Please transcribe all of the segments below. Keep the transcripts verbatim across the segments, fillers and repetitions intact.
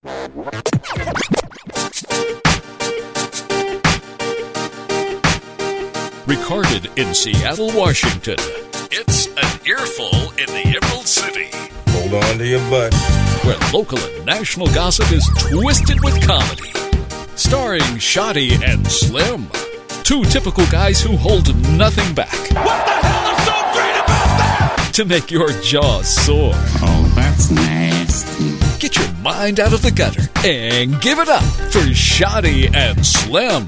Recorded in Seattle, Washington, it's An Earful in the Emerald City. Hold on to your butt. Where local and national gossip is twisted with comedy. Starring Shoddy and Slim. Two typical guys who hold nothing back. What the hell is so great about that? To make your jaws sore. Oh, that's nasty. Get your mind out of the gutter and give it up for Shoddy and Slim.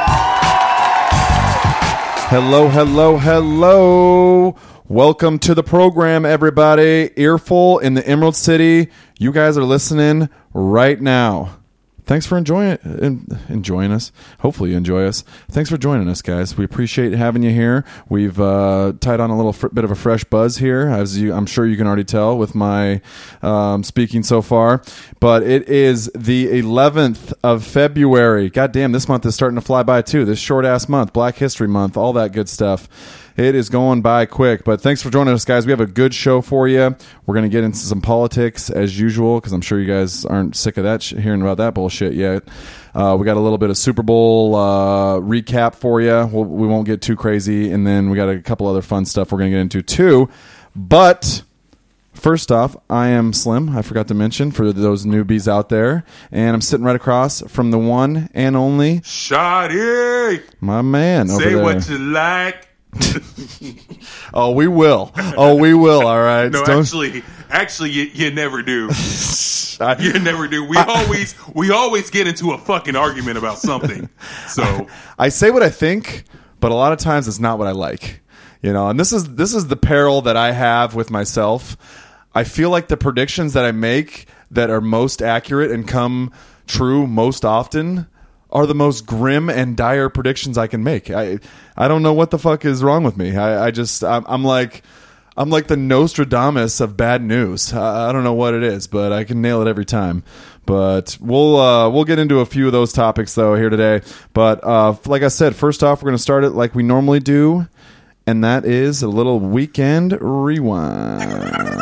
Hello, hello, hello. Welcome to the program, everybody. Earful in the Emerald City. You guys are listening right now. Thanks for enjoying enjoying us. Hopefully you enjoy us. Thanks for joining us, guys. We appreciate having you here. We've uh, tied on a little fr- bit of a fresh buzz here, as you, I'm sure you can already tell with my um, speaking so far. But it is the eleventh of February. God damn, this month is starting to fly by too. This short-ass month, Black History Month, all that good stuff. It is going by quick, but thanks for joining us, guys. We have a good show for you. We're going to get into some politics as usual, because I'm sure you guys aren't sick of that sh- hearing about that bullshit yet. Uh, we got a little bit of Super Bowl uh, recap for you. We'll, we won't get too crazy, and then we got a couple other fun stuff we're going to get into too. But first off, I am Slim. I forgot to mention for those newbies out there, and I'm sitting right across from the one and only Shoddy! My man over Say there. what you like. Oh, we will. Oh, we will. All right. No, Don't- actually, actually, you, you never do. I- You never do. We always, we always get into a fucking argument about something. So I say what I think, but a lot of times it's not what I like. You know, and this is this is the peril that I have with myself. I feel like the predictions that I make that are most accurate and come true most often are the most grim and dire predictions I can make. I I don't know what the fuck is wrong with me. I, I just I'm, I'm like I'm like the Nostradamus of bad news. I, I don't know what it is, but I can nail it every time. But we'll uh, we'll get into a few of those topics though here today. But uh, like I said, first off, we're going to start it like we normally do, and that is a little weekend rewind.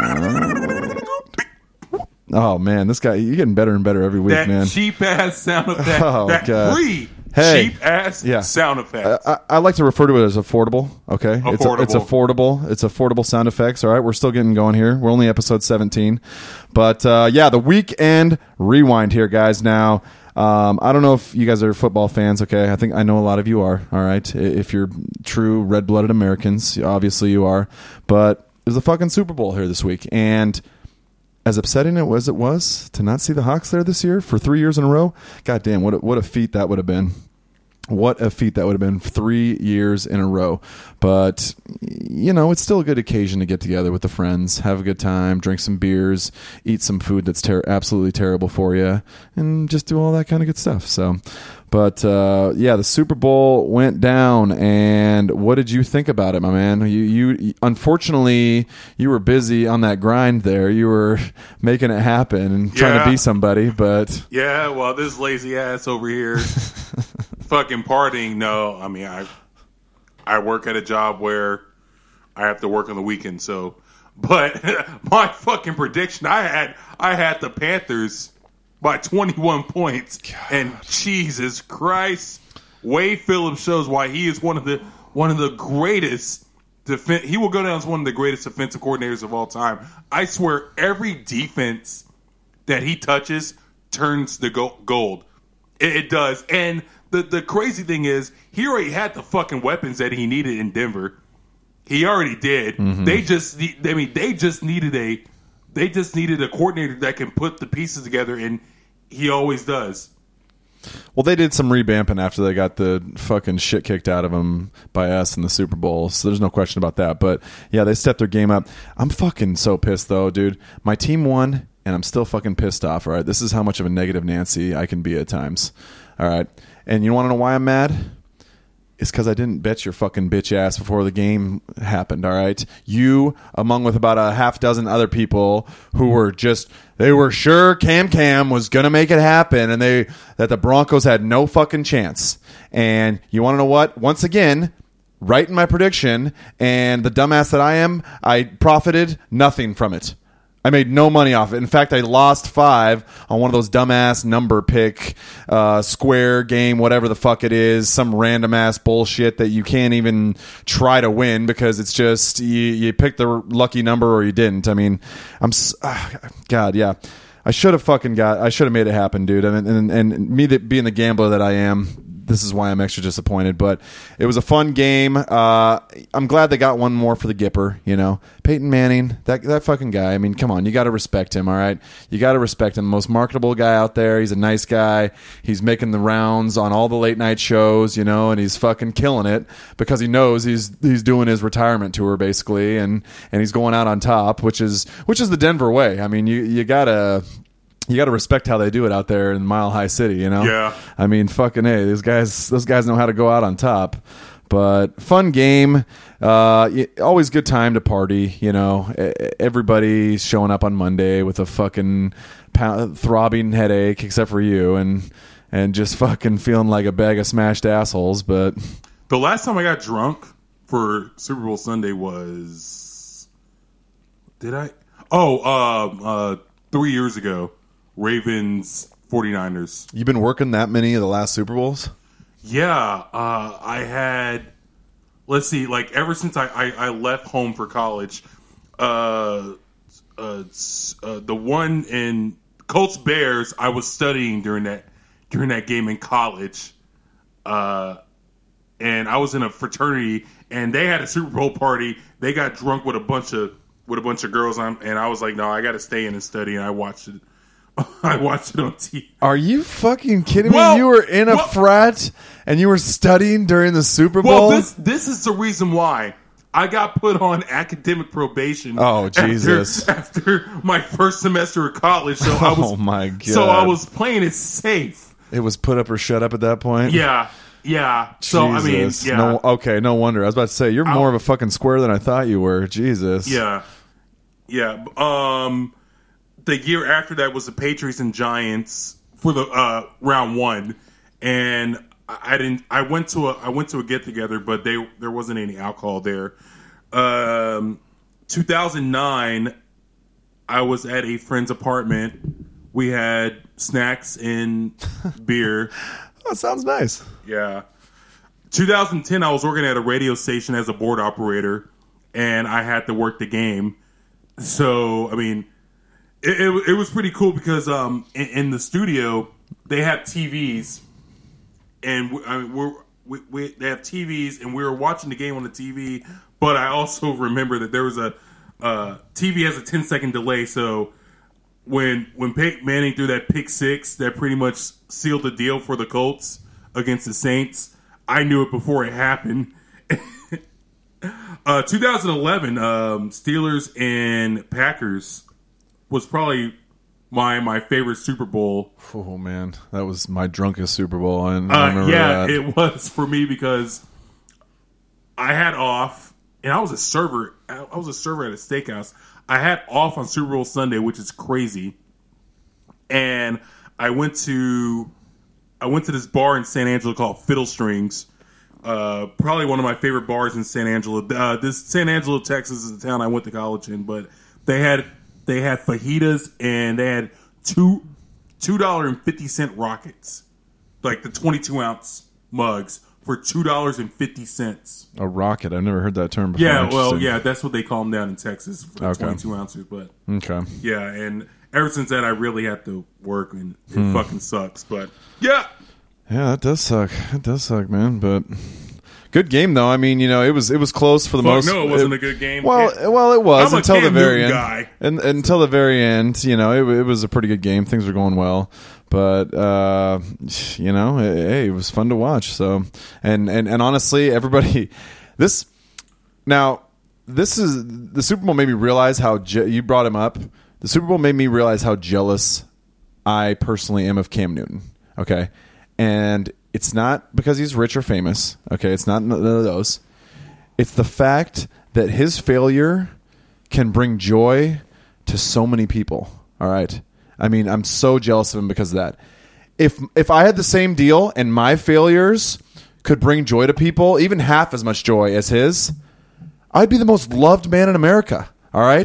Oh man, this guy, you're getting better and better every week, that man. cheap ass sound effect, Oh, that God. free Hey. cheap ass Yeah. sound effect. I, I like to refer to it as affordable. Okay, It's, Affordable. it's affordable. It's affordable sound effects. All right, we're still getting going here. We're only episode seventeen, but uh, yeah, the weekend rewind here, guys. Now, um, I don't know if you guys are football fans. Okay, I think I know a lot of you are. All right, if you're true red-blooded Americans, obviously you are. But there's a fucking Super Bowl here this week, and as upsetting it was, it was to not see the Hawks there this year for three years in a row. God damn, what a, what a feat that would have been. What a feat that would have been, three years in a row. But, you know, it's still a good occasion to get together with the friends, have a good time, drink some beers, eat some food that's ter- absolutely terrible for you, and just do all that kind of good stuff. So, but, uh, yeah, the Super Bowl went down, and what did you think about it, my man? You, you, unfortunately, you were busy on that grind there. You were making it happen and trying Yeah. to be somebody, but... Yeah, well, this lazy ass over here fucking partying. No, I mean, I I work at a job where I have to work on the weekend, so. But my fucking prediction, I had I had the Panthers by twenty-one points, God. And Jesus Christ, Wade Phillips shows why he is one of the one of the greatest. Defen- he will go down as one of the greatest defensive coordinators of all time. I swear, every defense that he touches turns to go- gold. It, it does, and the the crazy thing is, he already had the fucking weapons that he needed in Denver. He already did. Mm-hmm. They just, I mean, they just needed a, they just needed a coordinator that can put the pieces together, and he always does. Well, they did some revamping after they got the fucking shit kicked out of them by us in the Super Bowl, so there's no question about that. But yeah, they stepped their game up. I'm fucking so pissed though, dude. My team won, and I'm still fucking pissed off. All right, this is how much of a negative Nancy I can be at times. All right, and you want to know why I'm mad? It's because I didn't bet your fucking bitch ass before the game happened, all right? You, among with about a half dozen other people who were just, they were sure Cam Cam was going to make it happen, and they that the Broncos had no fucking chance. And you want to know what? Once again, right in my prediction, and the dumbass that I am, I profited nothing from it. I made no money off it. In fact, I lost five on one of those dumbass number pick, uh, square game, whatever the fuck it is, some random ass bullshit that you can't even try to win because it's just you, you picked the lucky number or you didn't. I mean, I'm uh, God, yeah. I should have fucking got. I should have made it happen, dude. And and, and me that being the gambler that I am. This is why I'm extra disappointed, but it was a fun game. Uh, I'm glad they got one more for the Gipper, you know. Peyton Manning, that that fucking guy. I mean, come on, you got to respect him, all right? You got to respect him. Most marketable guy out there. He's a nice guy. He's making the rounds on all the late night shows, you know, and he's fucking killing it because he knows he's he's doing his retirement tour basically, and and he's going out on top, which is which is the Denver way. I mean, you you gotta. You got to respect how they do it out there in Mile High City, you know? Yeah. I mean, fucking hey, these guys, those guys know how to go out on top. But fun game. Uh, always good time to party, you know? Everybody's showing up on Monday with a fucking pound, throbbing headache, except for you, and and just fucking feeling like a bag of smashed assholes. But the last time I got drunk for Super Bowl Sunday was, did I? Oh, uh, uh, three years ago. Ravens, 49ers. You've been working that many of the last Super Bowls? Yeah. Uh, I had, let's see, like ever since I, I, I left home for college, uh, uh, uh, the one in Colts Bears, I was studying during that during that game in college. Uh, and I was in a fraternity, and they had a Super Bowl party. They got drunk with a bunch of with a bunch of girls, and I was like, no, I got to stay in and study, and I watched it. I watched it on T V. Are you fucking kidding well, me? You were in a well, frat and you were studying during the Super Bowl? Well, this this is the reason why I got put on academic probation. Oh, Jesus! After, after my first semester of college, so I was. Oh my God! So I was playing it safe. It was put up or shut up at that point. Yeah, yeah. So Jesus. I mean, yeah. No, okay, no wonder. I was about to say you're more I'll, of a fucking square than I thought you were. Jesus. Yeah, yeah. Um. The year after that was the Patriots and Giants for the uh, round one, and I didn't. I went to a I went to a get together, but they there wasn't any alcohol there. Um, two thousand nine, I was at a friend's apartment. We had snacks and beer. That sounds nice. Yeah. two thousand ten, I was working at a radio station as a board operator, and I had to work the game. So I mean. It, it, it was pretty cool because um, in, in the studio they have T Vs, and we, I mean, we're, we, we they have T Vs, and we were watching the game on the T V. But I also remember that there was a uh, T V has a ten second delay, so when when Peyton Manning threw that pick six that pretty much sealed the deal for the Colts against the Saints, I knew it before it happened. uh, twenty eleven, um, Steelers and Packers. Was probably my my favorite Super Bowl. Oh man, that was my drunkest Super Bowl. I, I uh, remember yeah, that. It was for me because I had off, and I was a server. I was a server at a steakhouse. I had off on Super Bowl Sunday, which is crazy. And I went to I went to this bar in San Angelo called Fiddle Strings. Uh, probably one of my favorite bars in San Angelo. Uh, this San Angelo, Texas, is the town I went to college in, but they had. They had fajitas and they had two two dollar and fifty cent rockets, like the twenty two ounce mugs for two dollars and fifty cents. A rocket? I've never heard that term before. Yeah, well, yeah, that's what they call them down in Texas for Okay. twenty two ounces. But Okay. yeah, and ever since then, I really had to work, and it Hmm. fucking sucks. But yeah, Yeah, that does suck. It does suck, man. But good game, though. I mean, you know, it was it was close for the Fuck most. no, it wasn't a good game. Well, Cam- well, it was I'm a until the Cam very Newton end. guy. And until the very end, you know, it, it was a pretty good game. Things were going well, but uh, you know, it, hey, it was fun to watch. So, and and and honestly, everybody, this now, this is the Super Bowl made me realize how je- you brought him up. The Super Bowl made me realize how jealous I personally am of Cam Newton. Okay, and it's not because he's rich or famous. Okay, it's not none of those. It's the fact that his failure can bring joy to so many people. All right. I mean, I'm so jealous of him because of that. If if I had the same deal and my failures could bring joy to people, even half as much joy as his, I'd be the most loved man in America. All right.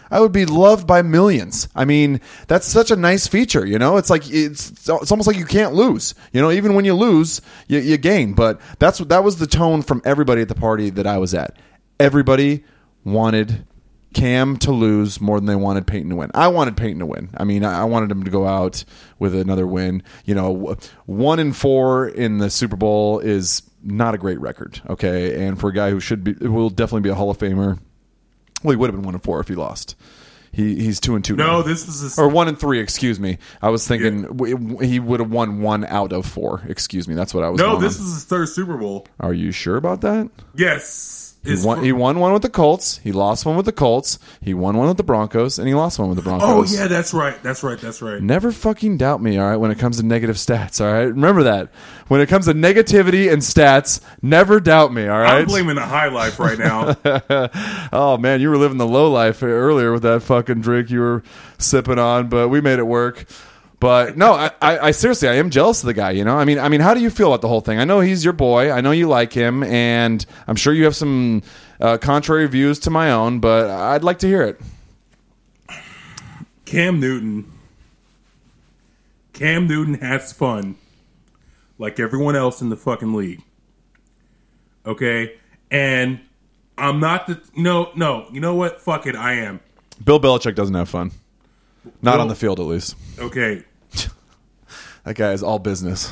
I would be loved by millions. I mean, that's such a nice feature, you know? It's like it's it's almost like you can't lose. You know, even when you lose, you, you gain. But that's that was the tone from everybody at the party that I was at. Everybody wanted Cam to lose more than they wanted Peyton to win. I wanted Peyton to win. I mean, I wanted him to go out with another win. You know, one and four in the Super Bowl is not a great record, okay? And for a guy who should be, will definitely be a Hall of Famer. Well, he would have been one and four if he lost. He he's two and two. No, now. this is a, or one and three. Excuse me. I was thinking yeah. w- he would have won one out of four. Excuse me. That's what I was. No, this on. is his third Super Bowl. Are you sure about that? Yes. He won, he won one with the Colts. He lost one with the Colts. He won one with the Broncos, and he lost one with the Broncos. Oh yeah, that's right. That's right. That's right. Never fucking doubt me, all right, when it comes to negative stats, all right? Remember that. When it comes to negativity and stats, never doubt me, all right? I'm blaming the high life right now. Oh, man, you were living the low life earlier with that fucking drink you were sipping on, but we made it work. But no, I, I, I seriously, I am jealous of the guy. You know, I mean, I mean, how do you feel about the whole thing? I know he's your boy. I know you like him, and I'm sure you have some uh, contrary views to my own. But I'd like to hear it. Cam Newton. Cam Newton has fun, like everyone else in the fucking league. Okay, and I'm not the no, no. You know what? Fuck it, I am. Bill Belichick doesn't have fun. Not well, on the field, at least. Okay. That guy is all business.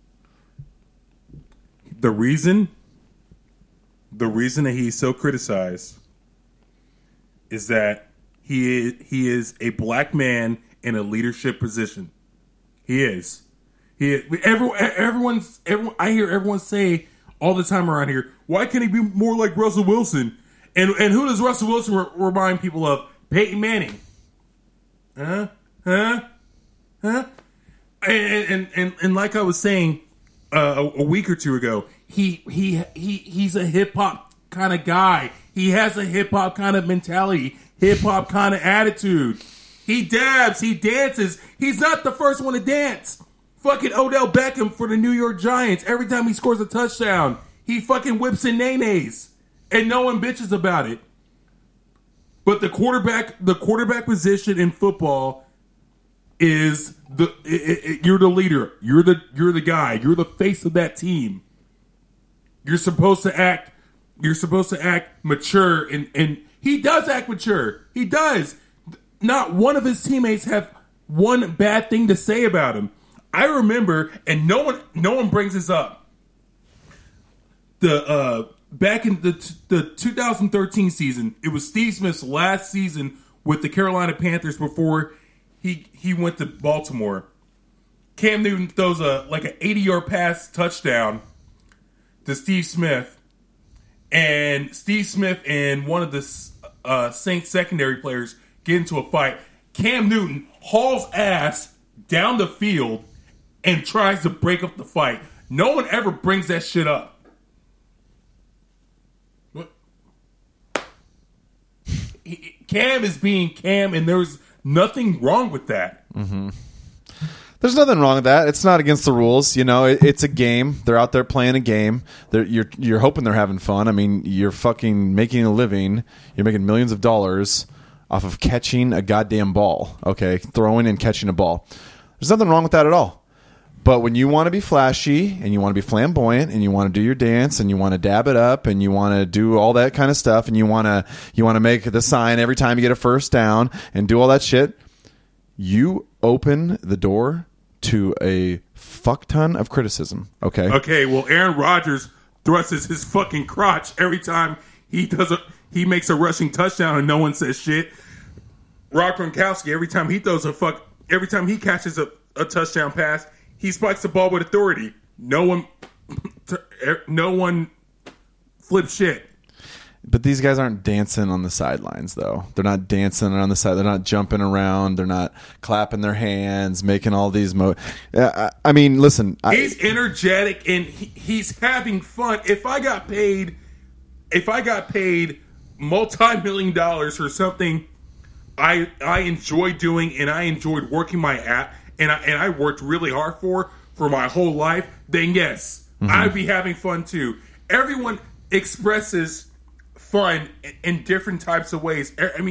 The reason, the reason that he's so criticized is that he is, he is a black man in a leadership position. He is. He is. Everyone, everyone's, everyone, I hear everyone say all the time around here, why can't he be more like Russell Wilson? And and who does Russell Wilson re- remind people of? Peyton Manning. Huh? Huh? Huh? And and and, and like I was saying uh, a, a week or two ago, he he he he's a hip hop kind of guy. He has a hip hop kind of mentality, hip hop kind of attitude. He dabs, he dances. He's not the first one to dance. Fucking Odell Beckham for the New York Giants. Every time he scores a touchdown, he fucking whips in nays, and no one bitches about it. But the quarterback, the quarterback position in football is the it, it, you're the leader. You're the you're the guy. You're the face of that team. You're supposed to act. You're supposed to act mature, and and he does act mature. He does. Not one of his teammates have one bad thing to say about him. I remember, and no one no one brings this up. The uh, back in the the two thousand thirteen season, it was Steve Smith's last season with the Carolina Panthers before he he went to Baltimore. Cam Newton throws a like an eighty-yard pass touchdown to Steve Smith, and Steve Smith and one of the uh, Saints secondary players get into a fight. Cam Newton hauls ass down the field and tries to break up the fight. No one ever brings that shit up. What? Cam is being Cam, and there's nothing wrong with that. Mm-hmm. There's nothing wrong with that. It's not against the rules. You know, it, it's a game. They're out there playing a game. They're, you're you're hoping they're having fun. I mean, you're fucking making a living. You're making millions of dollars off of catching a goddamn ball. Okay, throwing and catching a ball. There's nothing wrong with that at all. But when you want to be flashy and you want to be flamboyant and you want to do your dance and you want to dab it up and you want to do all that kind of stuff and you want to you want to make the sign every time you get a first down and do all that shit, you open the door to a fuck ton of criticism. Okay. Okay. Well, Aaron Rodgers thrusts his fucking crotch every time he does a he makes a rushing touchdown and no one says shit. Rob Gronkowski, every time he throws a fuck, every time he catches a, a touchdown pass, he spikes the ball with authority. No one, no one flips shit. But these guys aren't dancing on the sidelines, though. They're not dancing on the side. They're not jumping around. They're not clapping their hands, making all these mo. Uh, I, I mean, listen. He's I, energetic and he, he's having fun. If I got paid, if I got paid multi-million dollars for something I I enjoy doing and I enjoyed working my ass and I and I worked really hard for for my whole life, then yes, mm-hmm. I'd be having fun too. Everyone expresses fun in different types of ways. I mean,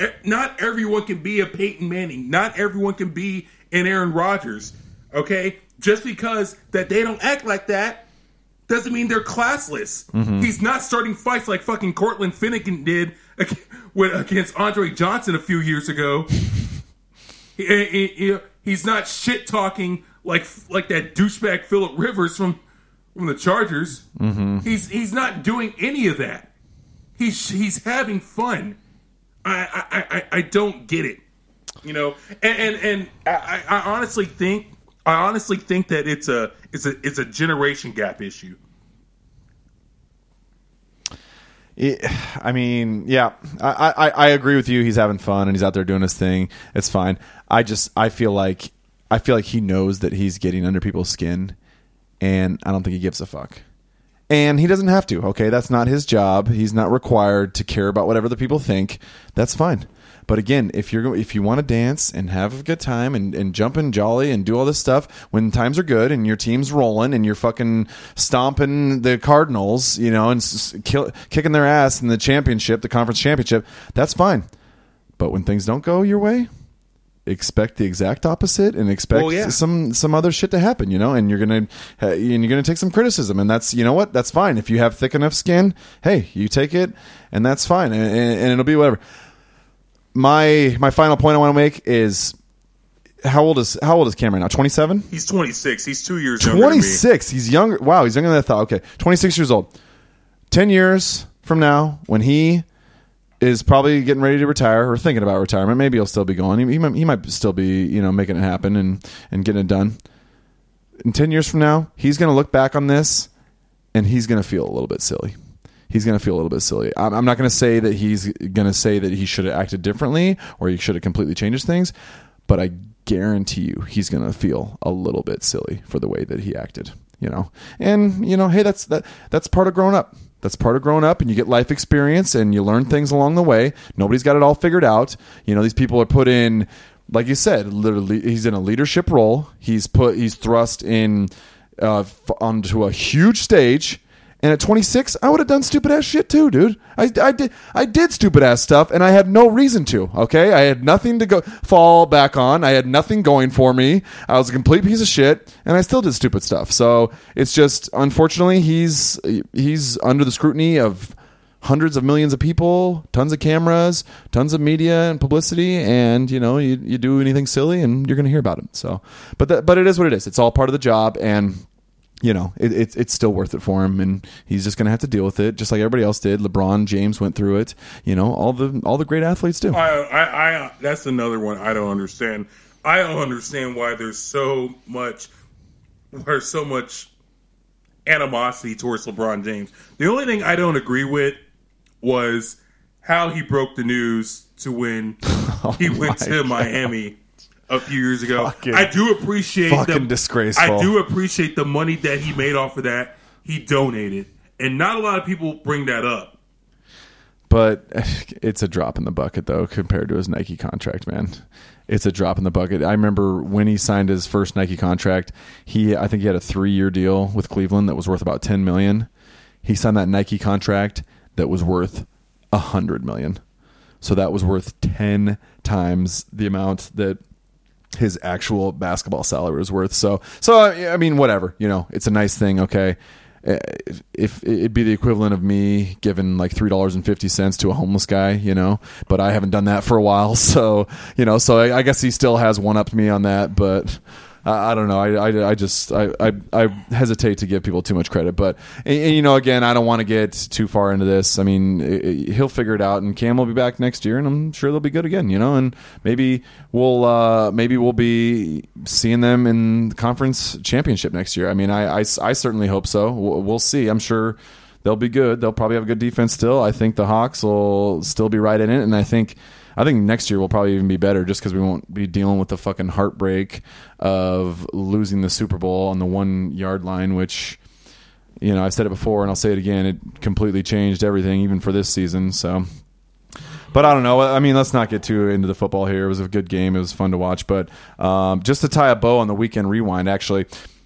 not everyone can be a Peyton Manning. Not everyone can be an Aaron Rodgers. Okay? Just because that they don't act like that doesn't mean they're classless. Mm-hmm. He's not starting fights like fucking Cortland Finnegan did against Andre Johnson a few years ago. he, he, he, he's not shit talking like like that douchebag Phillip Rivers from from the Chargers. Mm-hmm. He's he's not doing any of that. He's he's having fun. I I, I, I don't get it. You know, and and, and I, I honestly think I honestly think that it's a it's a it's a generation gap issue. It, I mean, yeah, I, I, I agree with you. He's having fun and he's out there doing his thing. It's fine. I just I feel like I feel like he knows that he's getting under people's skin, and I don't think he gives a fuck. And he doesn't have to. Okay, that's not his job. He's not required to care about whatever the people think. That's fine. But again, if you're if you want to dance and have a good time and, and jump and jolly and do all this stuff when times are good and your team's rolling and you're fucking stomping the Cardinals, you know, and s- kill, kicking their ass in the championship, the conference championship, that's fine. But when things don't go your way, expect the exact opposite and expect well, yeah. some some other shit to happen, you know, and you're gonna uh, and you're gonna take some criticism, and that's, you know what, that's fine. If you have thick enough skin, hey, you take it, and that's fine, and, and, and it'll be whatever. My my final point I want to make is how old is how old is Cam right now? twenty-seven? He's twenty-six. He's two years younger twenty-six. than me. He's younger. Wow, he's younger than I thought. Okay, twenty-six years old. Ten years from now, when he is probably getting ready to retire or thinking about retirement, maybe he'll still be going. He, he might he might still be, you know, making it happen and and getting it done. In ten years from now, he's going to look back on this and he's going to feel a little bit silly. He's going to feel a little bit silly. I'm not going to say that he's going to say that he should have acted differently or he should have completely changed things, but I guarantee you he's going to feel a little bit silly for the way that he acted, you know. And, you know, hey, that's that that's part of growing up. That's part of growing up, and you get life experience and you learn things along the way. Nobody's got it all figured out. You know, these people are put in, like you said, literally he's in a leadership role. He's put he's thrust in uh, onto a huge stage. And at twenty-six, I would have done stupid ass shit too, dude. I, I did I did stupid ass stuff, and I had no reason to. Okay, I had nothing to go fall back on. I had nothing going for me. I was a complete piece of shit, and I still did stupid stuff. So it's just, unfortunately, he's he's under the scrutiny of hundreds of millions of people, tons of cameras, tons of media and publicity, and you know, you you do anything silly, and you're going to hear about it. So, but that, but it is what it is. It's all part of the job, and you know, it, it, it's still worth it for him, and he's just going to have to deal with it, just like everybody else did. LeBron James went through it. You know, all the all the great athletes do. I, I, I, that's another one I don't understand. I don't understand why there's so much, there's so much animosity towards LeBron James. The only thing I don't agree with was how he broke the news to when oh he went to God. Miami a few years ago. Fucking, I do appreciate fucking the, disgraceful. I do appreciate the money that he made off of that. He donated, and not a lot of people bring that up. But it's a drop in the bucket, though, compared to his Nike contract, man. It's a drop in the bucket. I remember when he signed his first Nike contract, he I think he had a three-year deal with Cleveland that was worth about ten million dollars. He signed that Nike contract that was worth one hundred million dollars. So that was worth ten times the amount that his actual basketball salary was worth. So, so I mean, whatever, you know, it's a nice thing. Okay. If, if it'd be the equivalent of me giving like three dollars and fifty cents to a homeless guy, you know, but I haven't done that for a while. So, you know, so I, I guess he still has one up me on that, but I, I don't know. I, I, I just, I, I, I hesitate to give people too much credit, but, and, and, you know, again, I don't want to get too far into this. I mean, it, it, he'll figure it out, and Cam will be back next year, and I'm sure they'll be good again, you know, and maybe we'll, uh, maybe we'll be seeing them in the conference championship next year. I mean, I, I, I certainly hope so. We'll, we'll see. I'm sure they'll be good. They'll probably have a good defense still. I think the Hawks will still be right in it, and I think, I think next year will probably even be better, just because we won't be dealing with the fucking heartbreak of losing the Super Bowl on the one yard line, which, you know, I've said it before and I'll say it again. It completely changed everything, even for this season. So, but I don't know. I mean, let's not get too into the football here. It was a good game. It was fun to watch. But um, just to tie a bow on the weekend rewind, actually,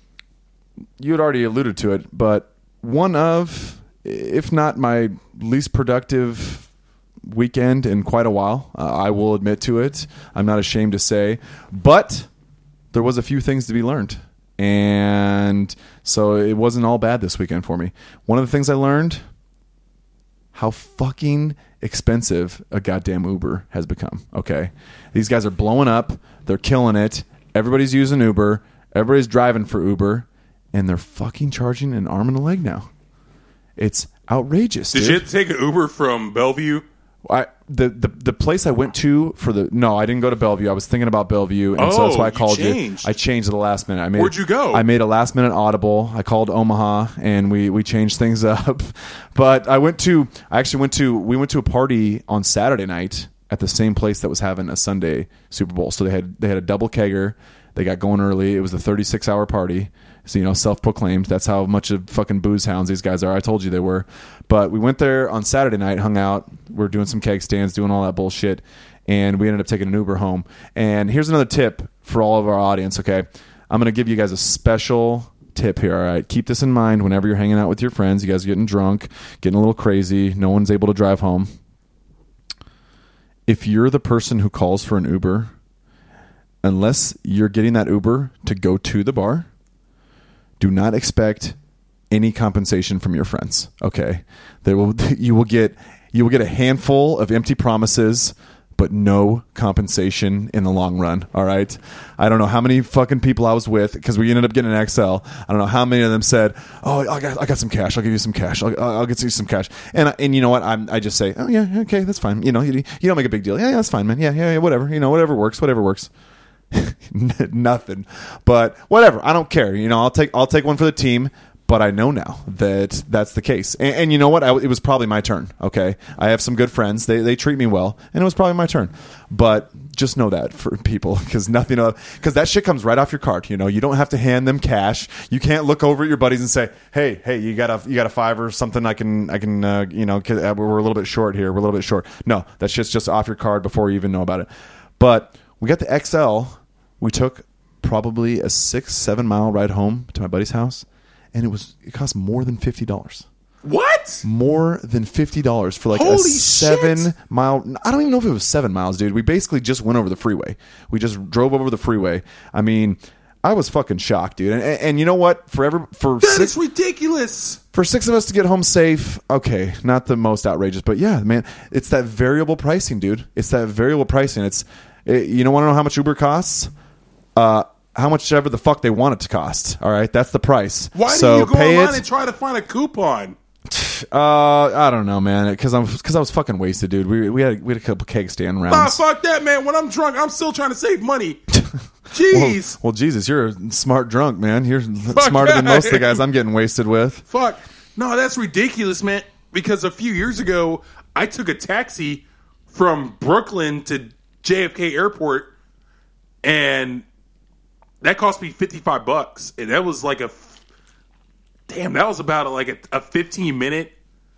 you had already alluded to it, but one of, if not my least productive weekend in quite a while. Uh, I will admit to it. I'm not ashamed to say. But there was a few things to be learned. And so it wasn't all bad this weekend for me. One of the things I learned, how fucking expensive a goddamn Uber has become. Okay. These guys are blowing up. They're killing it. Everybody's using Uber. Everybody's driving for Uber. And they're fucking charging an arm and a leg now. It's outrageous. Did dude. you take an Uber from Bellevue? I the, the the place I went to for the no, I didn't go to Bellevue. I was thinking about Bellevue, and so that's Oh, why I you called you. changed. I changed at the last minute. I made Where'd you go? I made a last minute audible. I called Omaha, and we we changed things up. But I went to I actually went to we went to a party on Saturday night at the same place that was having a Sunday Super Bowl. So they had they had a double kegger. They got going early. It was a thirty-six hour party. So, you know, self-proclaimed. That's how much of fucking booze hounds these guys are. I told you they were. But we went there on Saturday night, hung out. We were doing some keg stands, doing all that bullshit. And we ended up taking an Uber home. And here's another tip for all of our audience, okay? I'm going to give you guys a special tip here, all right? Keep this in mind whenever you're hanging out with your friends. You guys are getting drunk, getting a little crazy. No one's able to drive home. If you're the person who calls for an Uber, unless you're getting that Uber to go to the bar, do not expect any compensation from your friends. Okay, there will you will get you will get a handful of empty promises, but no compensation in the long run. All right, I don't know how many fucking people I was with because we ended up getting an X L. I don't know how many of them said, "Oh, I got I got some cash. I'll give you some cash. I'll, I'll get you some cash." And I, and you know what? I'm I just say, "Oh yeah, okay, that's fine." You know, you, you don't make a big deal. Yeah, yeah, that's fine, man. Yeah, yeah, yeah, whatever. You know, whatever works. Whatever works. Nothing, but whatever. I don't care. You know, I'll take I'll take one for the team. But I know now that that's the case. And, and you know what? I, it was probably my turn. Okay, I have some good friends. They they treat me well, and it was probably my turn. But just know that for people, because nothing because that shit comes right off your card. You know, you don't have to hand them cash. You can't look over at your buddies and say, "Hey, hey, you got a you got a five or something? I can I can uh, you know, we're a little bit short here. We're a little bit short." No, that shit's just off your card before you even know about it. But we got the X L. We took probably a six, seven mile ride home to my buddy's house, and it was it cost more than fifty dollars. What? More than fifty dollars for like Holy a seven shit. mile. I don't even know if it was seven miles, dude. We basically just went over the freeway. We just drove over the freeway. I mean, I was fucking shocked, dude. And, and, and you know what? For every for That six, is ridiculous. for six of us to get home safe, okay, not the most outrageous, but yeah, man, it's that variable pricing, dude. It's that variable pricing. It's it, you don't want to know how much Uber costs? Uh, how much ever the fuck they want it to cost. All right, that's the price. Why so do you go pay online it. and try to find a coupon? Uh, I don't know, man, because I'm because I was fucking wasted, dude. We we had we had a couple keg stand rounds. Nah, fuck that, man. When I'm drunk, I'm still trying to save money. Jeez. Well, well, Jesus, you're a smart drunk, man. You're Fuck smarter than that. most of the guys I'm getting wasted with. Fuck. No, that's ridiculous, man. Because a few years ago, I took a taxi from Brooklyn to J F K Airport, and that cost me fifty-five bucks. And that was like a damn. That was about a, like a, a fifteen minute.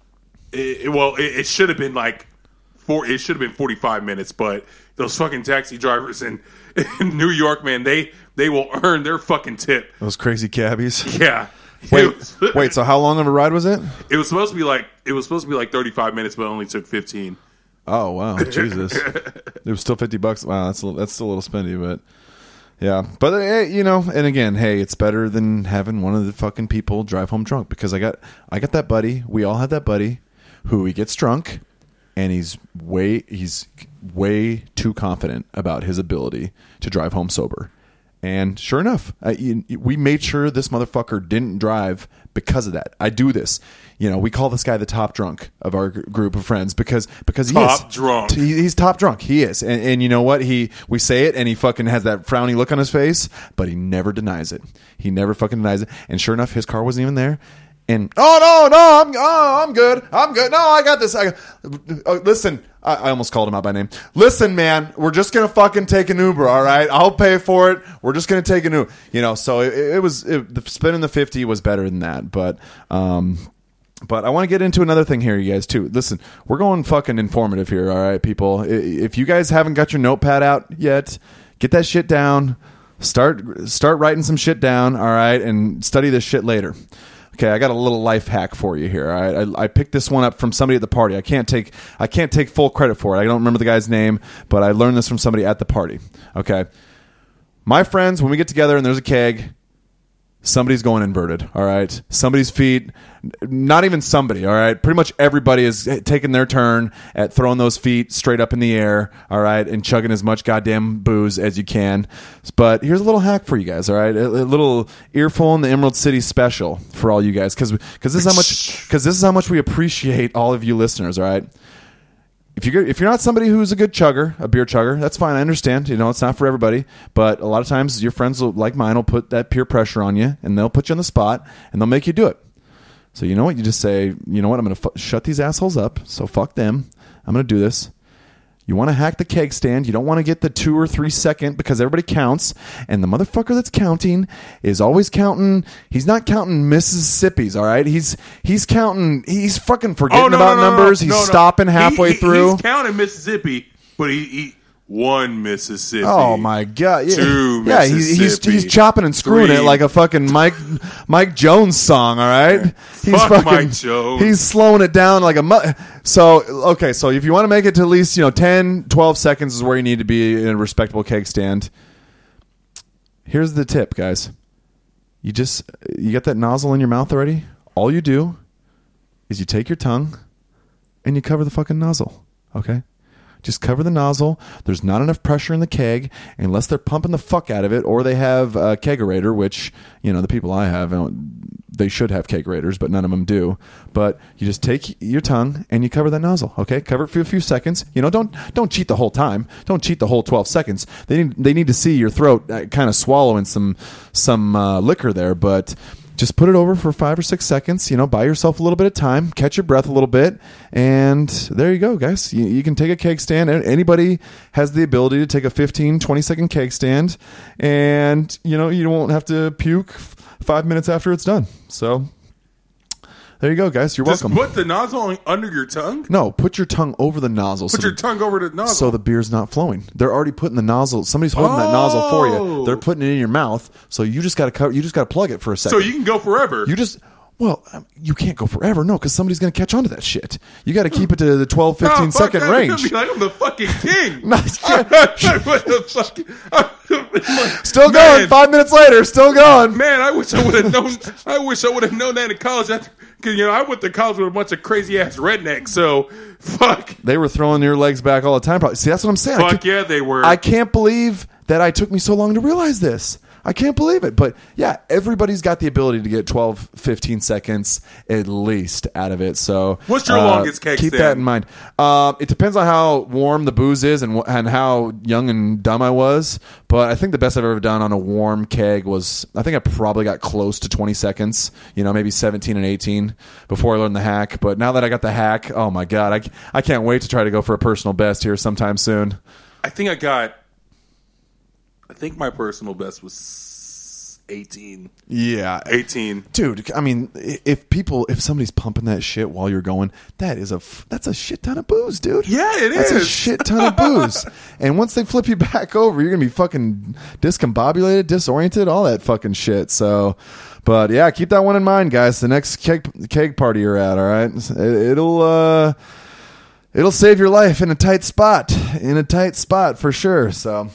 It, it- well, it, it should have been like four. It should have been forty-five minutes. But those fucking taxi drivers in, in New York, man, they they will earn their fucking tip. Those crazy cabbies. Yeah. Wait, It was- wait. So how long of a ride was it? It was supposed to be like it was supposed to be like thirty-five minutes, but it only took fifteen. Oh wow, Jesus! It was still fifty bucks. Wow, that's a, that's still a little spendy, but yeah. But hey, you know, and again, hey, it's better than having one of the fucking people drive home drunk, because I got I got that buddy. We all had that buddy who he gets drunk, and he's way he's way too confident about his ability to drive home sober. And sure enough, I, you, we made sure this motherfucker didn't drive because of that. I do this. You know, we call this guy the top drunk of our g- group of friends because because he Top is drunk. He, he's top drunk. He is, and, and you know what? He we say it, and he fucking has that frowny look on his face, but he never denies it. He never fucking denies it. And sure enough, his car wasn't even there. And oh no no I'm oh I'm good I'm good no I got this I uh, listen I, I almost called him out by name. Listen, man, we're just gonna fucking take an Uber, all right? I'll pay for it. We're just gonna take an Uber, you know. So it, it was it, the spending the fifty was better than that, but um. But I want to get into another thing here, you guys, too. Listen, we're going fucking informative here, all right, people? I- If you guys haven't got your notepad out yet, get that shit down. Start start writing some shit down, all right, and study this shit later. Okay, I got a little life hack for you here. All right, I, I picked this one up from somebody at the party. I can't take I can't take full credit for it. I don't remember the guy's name, but I learned this from somebody at the party. Okay, my friends, when we get together and there's a keg, somebody's going inverted. All right, somebody's feet. Not even somebody. All right, pretty much everybody is taking their turn at throwing those feet straight up in the air. All right, and chugging as much goddamn booze as you can. But here's a little hack for you guys. All right, a, a little Earful in the Emerald City special for all you guys, because because this is how much because this is how much we appreciate all of you listeners. All right. If you're if you're not somebody who's a good chugger, a beer chugger, that's fine. I understand. You know, it's not for everybody. But a lot of times, your friends will, like mine will put that peer pressure on you, and they'll put you on the spot, and they'll make you do it. So you know what? You just say, you know what? I'm going to f- shut these assholes up. So fuck them. I'm going to do this. You want to hack the keg stand. You don't want to get the two or three second because everybody counts. And the motherfucker that's counting is always counting. He's not counting Mississippi's, all right? He's he's counting. He's fucking forgetting oh, no, about no, no, numbers. No, he's no, no. stopping halfway he, he, through. He's counting Mississippi, but he, he one Mississippi. Oh my god! Two yeah, he's, he's he's chopping and screwing three. it like a fucking Mike Mike Jones song. All right, he's Fuck fucking Mike Jones. He's slowing it down like a. Mu- so okay, so if you want to make it to at least you know ten, twelve seconds is where you need to be in a respectable keg stand. Here's the tip, guys. You just you got that nozzle in your mouth already. All you do is you take your tongue and you cover the fucking nozzle. Okay. Just cover the nozzle. There's not enough pressure in the keg unless they're pumping the fuck out of it, or they have a kegerator, which, you know, the people I have, they should have kegerators, but none of them do. But you just take your tongue and you cover that nozzle, okay? Cover it for a few seconds. You know, don't don't cheat the whole time. Don't cheat the whole twelve seconds. They need, they need to see your throat kind of swallowing some, some uh, liquor there, but... Just put it over for five or six seconds, you know, buy yourself a little bit of time, catch your breath a little bit, and there you go, guys. You, you can take a keg stand. Anybody has the ability to take a fifteen, twenty second keg stand, and, you know, you won't have to puke five minutes after it's done. So there you go, guys. You're Just welcome. put the nozzle under your tongue? No, put your tongue over the nozzle. Put so your the, tongue over the nozzle. So the beer's not flowing. They're already putting the nozzle. Somebody's holding oh. that nozzle for you. They're putting it in your mouth. So you just got to cover. You just got to plug it for a second. So you can go forever. You just. Well, you can't go forever, no, because somebody's going to catch on to that shit. You got to keep it to the twelve, fifteen oh, second that. range. Be like, I'm the fucking king. Nice. What the fuck? Still going. Man. Five minutes later, still going. Man, I wish I would have known. I wish I would have known that in college. Because you know, I went to college with a bunch of crazy ass rednecks. So fuck. They were throwing your legs back all the time. Probably. See, that's what I'm saying. Fuck yeah, they were. I can't believe that I took me so long to realize this. I can't believe it. But yeah, everybody's got the ability to get twelve, fifteen seconds at least out of it. So what's your uh, longest keg keep stand? that in mind. Uh, it depends on how warm the booze is and and how young and dumb I was. But I think the best I've ever done on a warm keg was, I think I probably got close to twenty seconds, you know, maybe seventeen and eighteen before I learned the hack. But now that I got the hack, oh my God, I, I can't wait to try to go for a personal best here sometime soon. I think I got, I think my personal best was eighteen. Yeah. eighteen. Dude, I mean, if people, if somebody's pumping that shit while you're going, that is a, that's a shit ton of booze, dude. Yeah, it that's is. That's a shit ton of booze. And once they flip you back over, you're going to be fucking discombobulated, disoriented, all that fucking shit. So, but yeah, keep that one in mind, guys. The next keg, keg party you're at, all right? It, it'll, uh, it'll save your life in a tight spot, in a tight spot for sure. So,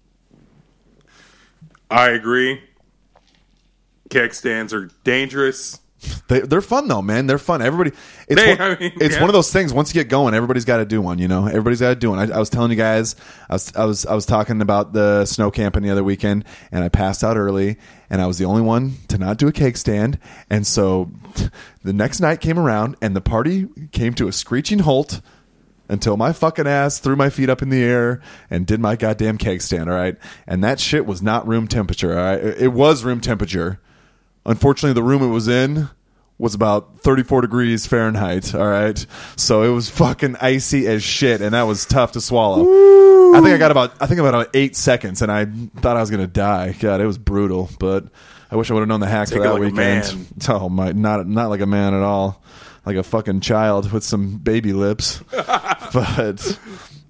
I agree. Keg stands are dangerous. They, they're fun though, man. They're fun. Everybody, it's They- one, I mean, it's yeah. one of those things. Once you get going, everybody's got to do one. You know, everybody's got to do one. I, I was telling you guys, I was, I was, I was talking about the snow camping the other weekend, and I passed out early, and I was the only one to not do a keg stand. And so, the next night came around, and the party came to a screeching halt until my fucking ass threw my feet up in the air and did my goddamn keg stand. All right, and that shit was not room temperature. All right, it, it was room temperature. Unfortunately, the room it was in was about thirty-four degrees Fahrenheit, all right? So it was fucking icy as shit, and that was tough to swallow. Woo. I think I got about I think about eight seconds, and I thought I was going to die. God, it was brutal, but I wish I would have known the hack Take for that it like a weekend. man. Oh, my, not, not like a man at all. Like a fucking child with some baby lips. But...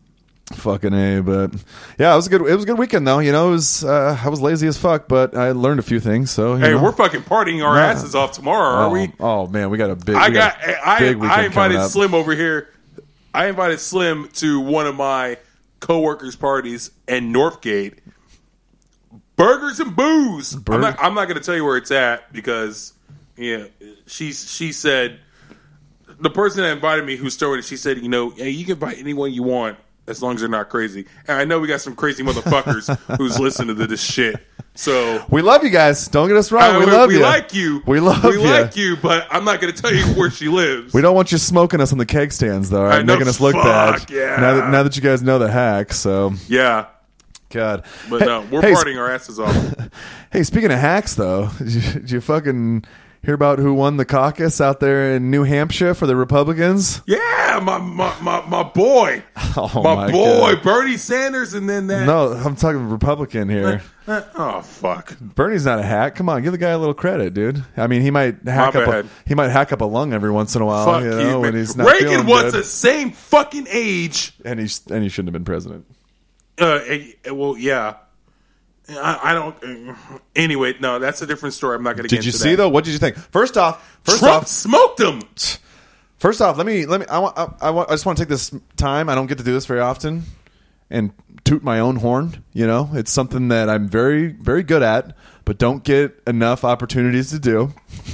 Fucking A, but yeah, it was a good. It was a good weekend though. You know, it was. Uh, I was lazy as fuck, but I learned a few things. So you Hey, know. we're fucking partying our Yeah. asses off tomorrow, are oh, we? Oh man, we got a big. I we got. a I big weekend I invited coming up. Slim over here. I invited Slim to one of my coworkers' parties in Northgate. Burgers and booze. I'm Burger- not. I'm not going to tell you where it's at because yeah, she she said the person that invited me who started it. She said, you know, hey, you can invite anyone you want as long as they're not crazy. And I know we got some crazy motherfuckers who's listening to this shit. So We love you guys. Don't get us wrong. uh, we love we you. like you. We love we you. like you. But I'm not going to tell you where she lives. We don't want you smoking us on the keg stands, though. All right? I know, Making us look fuck, bad. yeah. Now that now that you guys know the hack, so Yeah. God. But hey, no, we're hey, partying our asses off. Hey, speaking of hacks, though, did you, did you fucking hear about who won the caucus out there in New Hampshire for the Republicans? Yeah, my my my, my boy, Oh, my, my boy, God. Bernie Sanders, and then that. No, I'm talking Republican here. Uh, oh fuck! Bernie's not a hack. Come on, give the guy a little credit, dude. I mean, he might hack My up. A, bad. he might hack up a lung every once in a while. Fuck you you, know, man. when he's not Reagan feeling was good. the same fucking age. and he and he shouldn't have been president. Uh, eh, well, yeah. I, I don't. Uh, anyway, no, that's a different story. I'm not going to get Did you into see that. though? What did you think? First off, first Trump off, smoked him. First off, let me let me. I want. I, I want. I just want to take this time. I don't get to do this very often, and toot my own horn. You know, it's something that I'm very, very good at, but don't get enough opportunities to do.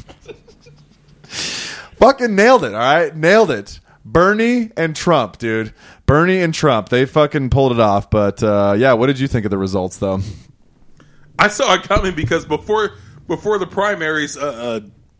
Fucking nailed it. All right, nailed it. Bernie and Trump, dude. Bernie and Trump. They fucking pulled it off. But uh, yeah, what did you think of the results, though? I saw it coming because before before the primaries, uh,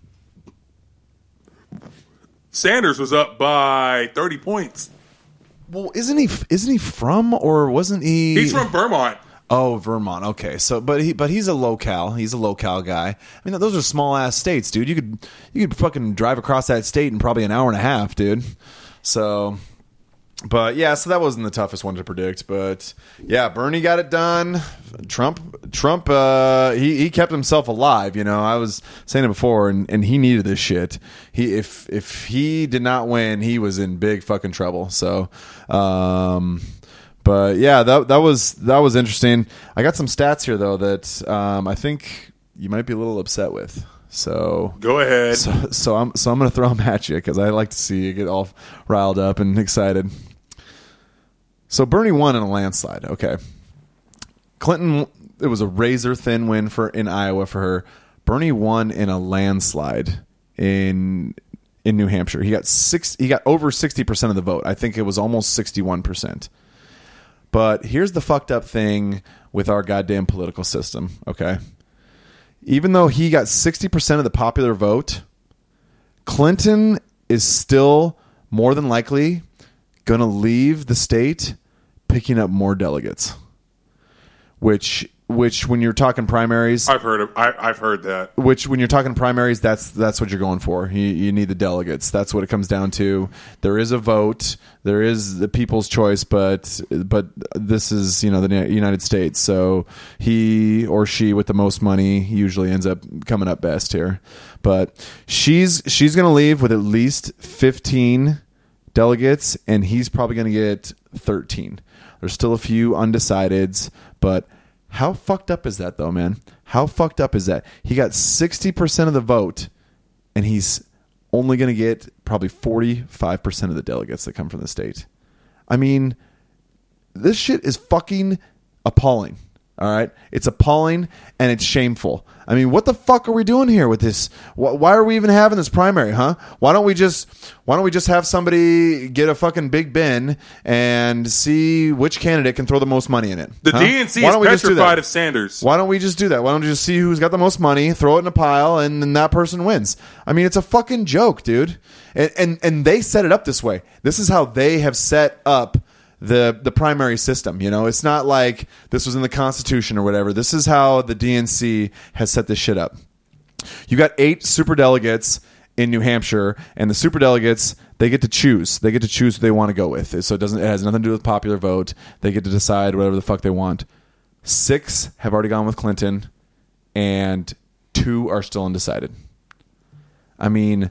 uh, Sanders was up by thirty points. Well, isn't he? Isn't he from, or wasn't he? He's from Vermont. Oh, Vermont. Okay, so but he but he's a locale. He's a locale guy. I mean, those are small ass states, dude. You could you could fucking drive across that state in probably an hour and a half, dude. So, but yeah, so that wasn't the toughest one to predict. But yeah, Bernie got it done. Trump Trump uh, he he kept himself alive. You know, I was saying it before, and, and he needed this shit. He if if he did not win, he was in big fucking trouble. So. Um, But yeah, that that was that was interesting. I got some stats here though that um, I think you might be a little upset with. So Go ahead. so, so I'm so I'm going to throw them at you because I like to see you get all riled up and excited. So Bernie won in a landslide. Okay, Clinton. It was a razor thin win for in Iowa for her. Bernie won in a landslide in in New Hampshire. He got six. He got over sixty percent of the vote. I think it was almost sixty one percent. But here's the fucked up thing with our goddamn political system, okay? Even though he got sixty percent of the popular vote, Clinton is still more than likely going to leave the state picking up more delegates. Which which when you're talking primaries, I've heard of, I, I've heard that. which when you're talking primaries, that's that's what you're going for. You, you need the delegates. That's what it comes down to. There is a vote. There is the people's choice, but but this is, you know, the United States. So he or she with the most money usually ends up coming up best here. But she's she's going to leave with at least fifteen delegates, and he's probably going to get thirteen. There's still a few undecideds, but how fucked up is that, though, man? How fucked up is that? He got sixty percent of the vote, and he's only going to get probably forty-five percent of the delegates that come from the state. I mean, this shit is fucking appalling. All right? It's appalling, and it's shameful. I mean, what the fuck are we doing here with this? Why are we even having this primary, huh? Why don't we just why don't we just have somebody get a fucking big bin and see which candidate can throw the most money in it? The huh? D N C Why is don't we just do petrified that? of Sanders. Why don't we just do that? Why don't we just see who's got the most money, throw it in a pile, and then that person wins? I mean, it's a fucking joke, dude. And and, and they set it up this way. This is how they have set up the the primary system. You know, it's not like this was in the Constitution or whatever. This is how the D N C has set this shit up. You got eight superdelegates in New Hampshire, and the superdelegates, they get to choose. They get to choose who they want to go with. So it doesn't. It has nothing to do with popular vote. They get to decide whatever the fuck they want. Six have already gone with Clinton, and two are still undecided. I mean,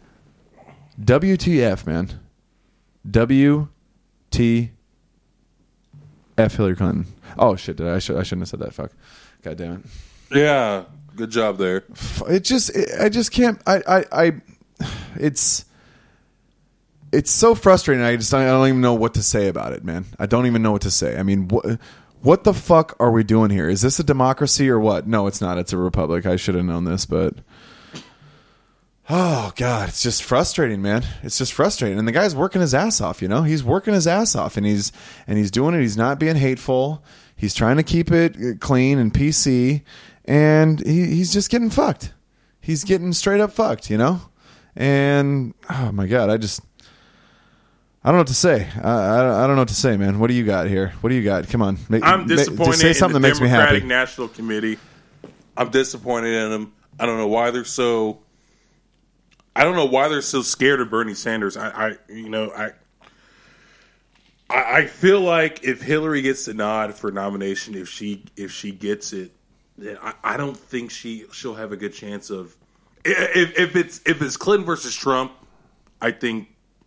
W T F, man. W T F Hillary Clinton. Oh shit! Did I? I, should, I shouldn't have said that. Fuck. God damn it. Yeah, good job there. It just. It, I just can't. I. I. I it's. It's so frustrating. I just. I don't even know what to say about it, man. I don't even know what to say. I mean, what. What the fuck are we doing here? Is this a democracy or what? No, it's not. It's a republic. I should have known this, but. Oh, God, it's just frustrating, man. It's just frustrating. And the guy's working his ass off, you know? He's working his ass off, and he's and he's doing it. He's not being hateful. He's trying to keep it clean and P C, and he, he's just getting fucked. He's getting straight up fucked, you know? And, oh, my God, I just... I don't know what to say. I, I, I don't know what to say, man. What do you got here? What do you got? Come on. Make, I'm disappointed make, just say something in the that makes me Democratic happy. National Committee. I'm disappointed in them. I don't know why they're so... I don't know why they're so scared of Bernie Sanders. I, I you know, I, I, I feel like if Hillary gets the nod for nomination, if she if she gets it, then I, I don't think she she'll have a good chance of. If, if it's if it's Clinton versus Trump, I think,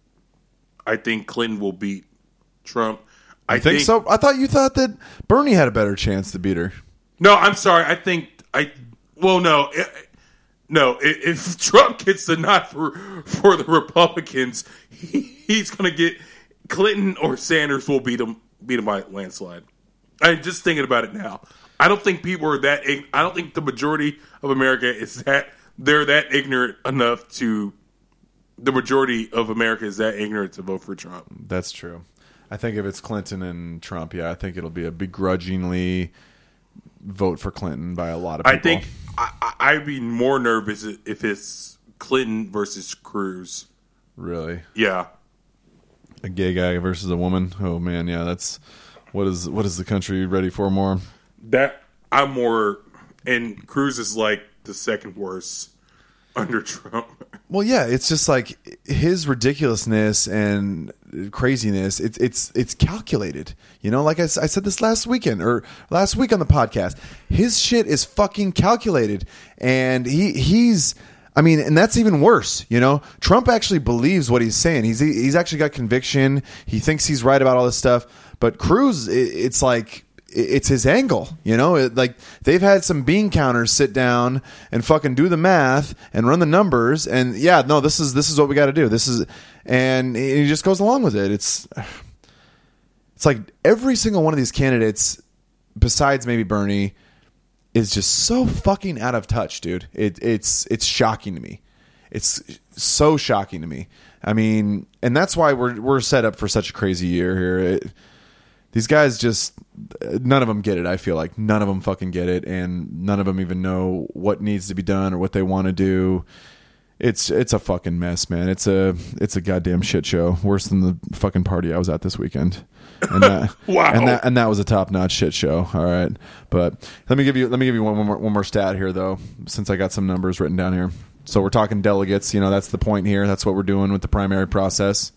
I think Clinton will beat Trump. I I think, think so. I thought you thought that Bernie had a better chance to beat her. No, I'm sorry. I think I. Well, no. It, No, if Trump gets the nod for for the Republicans, he, he's going to get Clinton or Sanders will beat him beat him by landslide. I'm just thinking about it now. I don't think people are that. I don't think the majority of America is that they're that ignorant enough to. The majority of America is that ignorant to vote for Trump. That's true. I think if it's Clinton and Trump, yeah, I think it'll be a begrudgingly vote for Clinton by a lot of people. I think. I, I'd be more nervous if it's Clinton versus Cruz. Really? Yeah. A gay guy versus a woman? Oh, man, yeah, that's... What is what is the country ready for more? That I'm more... And Cruz is like the second worst under Trump. Well, yeah, it's just like his ridiculousness and craziness. It's it's it's calculated. You know, like I, I said this last weekend or last week on the podcast. His shit is fucking calculated, and he he's. I mean, and that's even worse. You know, Trump actually believes what he's saying. He's he's actually got conviction. He thinks he's right about all this stuff. But Cruz, it, it's like. It's his angle, you know, it, like they've had some bean counters sit down and fucking do the math and run the numbers. And yeah, no, this is, this is what we got to do. This is, and he just goes along with it. It's, it's like every single one of these candidates besides maybe Bernie is just so fucking out of touch, dude. It, it's, it's shocking to me. It's so shocking to me. I mean, and that's why we're, we're set up for such a crazy year here. It, These guys just, none of them get it, I feel like. None of them fucking get it, and none of them even know what needs to be done or what they want to do. It's it's a fucking mess, man. It's a it's a goddamn shit show. Worse than the fucking party I was at this weekend. And that, wow. And that and that was a top-notch shit show. All right. But let me give you let me give you one, one more one more stat here though, since I got some numbers written down here. So we're talking delegates, you know, that's the point here. That's what we're doing with the primary process.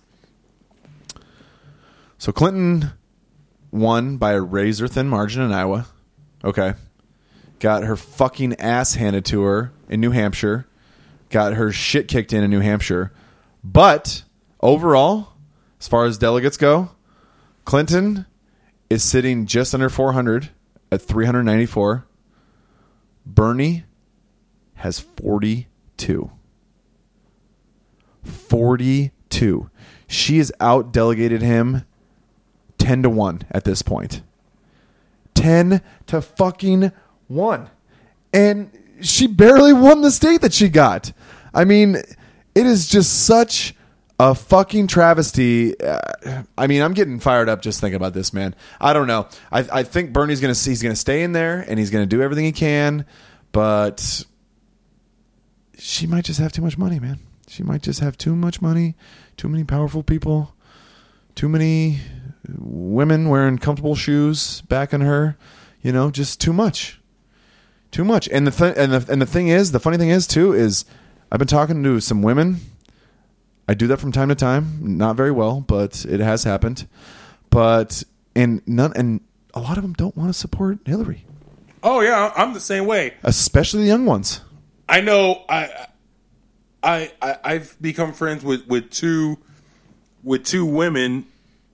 So Clinton won by a razor-thin margin in Iowa. Okay. Got her fucking ass handed to her in New Hampshire. Got her shit kicked in in New Hampshire. But overall, as far as delegates go, Clinton is sitting just under four hundred at three hundred ninety-four. Bernie has forty-two. forty-two. She has out-delegated him ten to one at this point. ten to fucking one. And she barely won the state that she got. I mean, it is just such a fucking travesty. Uh, I mean, I'm getting fired up just thinking about this, man. I don't know. I, I think Bernie's going to he's going to stay in there and he's going to do everything he can, but she might just have too much money, man. She might just have too much money, too many powerful people, too many women wearing comfortable shoes backing her, you know, just too much, too much. And the th- and the and the thing is, the funny thing is too is, I've been talking to some women. I do that from time to time, not very well, but it has happened. But and none and a lot of them don't want to support Hillary. Oh yeah, I'm the same way. Especially the young ones. I know. I I, I I've become friends with, with two with two women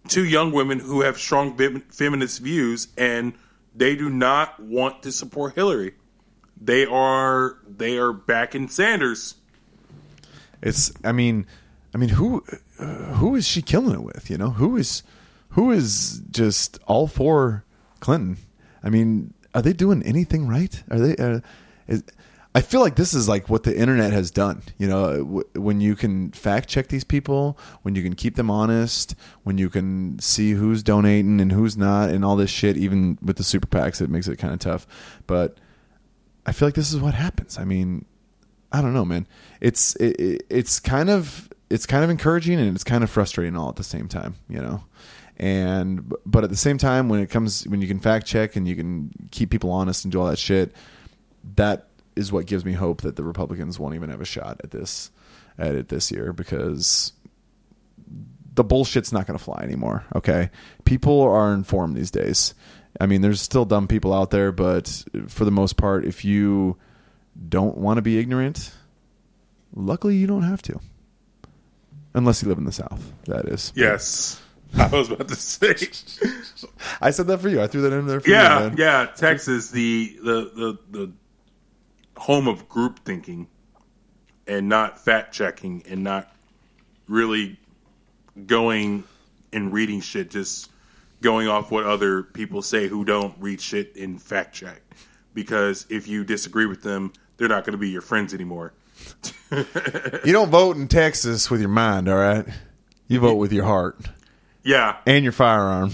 two young women who have strong fem- feminist views, and they do not want to support Hillary. They are they are backing Sanders. It's. I mean, I mean, who uh, who is she killing it with? You know, who is who is just all for Clinton? I mean, are they doing anything right? Are they? Uh, is, I feel like this is like what the internet has done. You know, w- when you can fact check these people, when you can keep them honest, when you can see who's donating and who's not, and all this shit. Even with the super PACs, it makes it kind of tough. But I feel like this is what happens. I mean, I don't know, man. It's it, it, it's kind of it's kind of encouraging and it's kind of frustrating all at the same time. You know. And but at the same time, when it comes when you can fact check and you can keep people honest and do all that shit, that is what gives me hope that the Republicans won't even have a shot at this at it this year, because the bullshit's not going to fly anymore. Okay, people are informed these days. I mean, there's still dumb people out there, but for the most part, if you don't want to be ignorant, luckily you don't have to, unless you live in the South. That is, yes. I was about to say. I said that for you. I threw that in there for yeah, you, man. Yeah, Texas, the, the the the home of group thinking and not fact checking and not really going and reading shit, just going off what other people say who don't read shit and fact check. Because if you disagree with them, they're not going to be your friends anymore. You don't vote in Texas with your mind, all right? You vote with your heart. Yeah. And your firearm.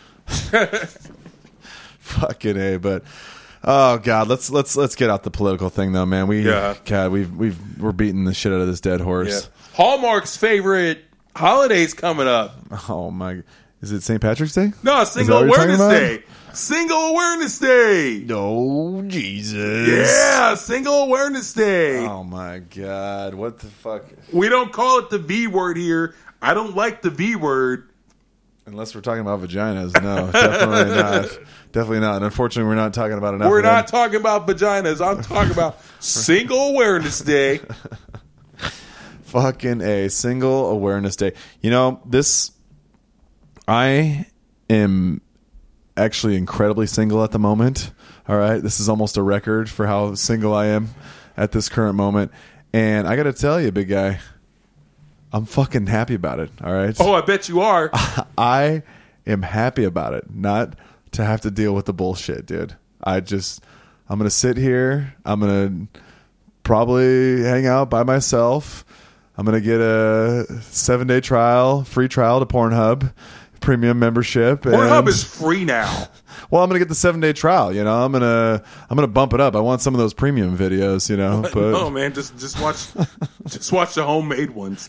Fucking A, but oh god, let's let's let's get out the political thing though, man. We yeah. God, we've we've we're beating the shit out of this dead horse. Yeah. Hallmark's favorite holiday's coming up. Oh my, is it Saint Patrick's Day? No, Single Awareness Day. Single Awareness Day. Oh Jesus. Yeah, Single Awareness Day. Oh my god, what the fuck? We don't call it the V word here. I don't like the V word. Unless we're talking about vaginas. No, definitely not. Definitely not. And unfortunately, we're not talking about enough. We're of not them. talking about vaginas. I'm talking about Single Awareness Day. Fucking A. Single Awareness Day. You know, this... I am actually incredibly single at the moment. All right? This is almost a record for how single I am at this current moment. And I got to tell you, big guy... I'm fucking happy about it, all right? Oh, I bet you are. I am happy about it, not to have to deal with the bullshit, dude. I just, I'm going to sit here. I'm going to probably hang out by myself. I'm going to get a seven-day trial, free trial to Pornhub, premium membership. Pornhub and, is free now. Well, I'm going to get the seven-day trial, you know. I'm going to I'm going to bump it up. I want some of those premium videos, you know. But no, man, just just watch just watch the homemade ones.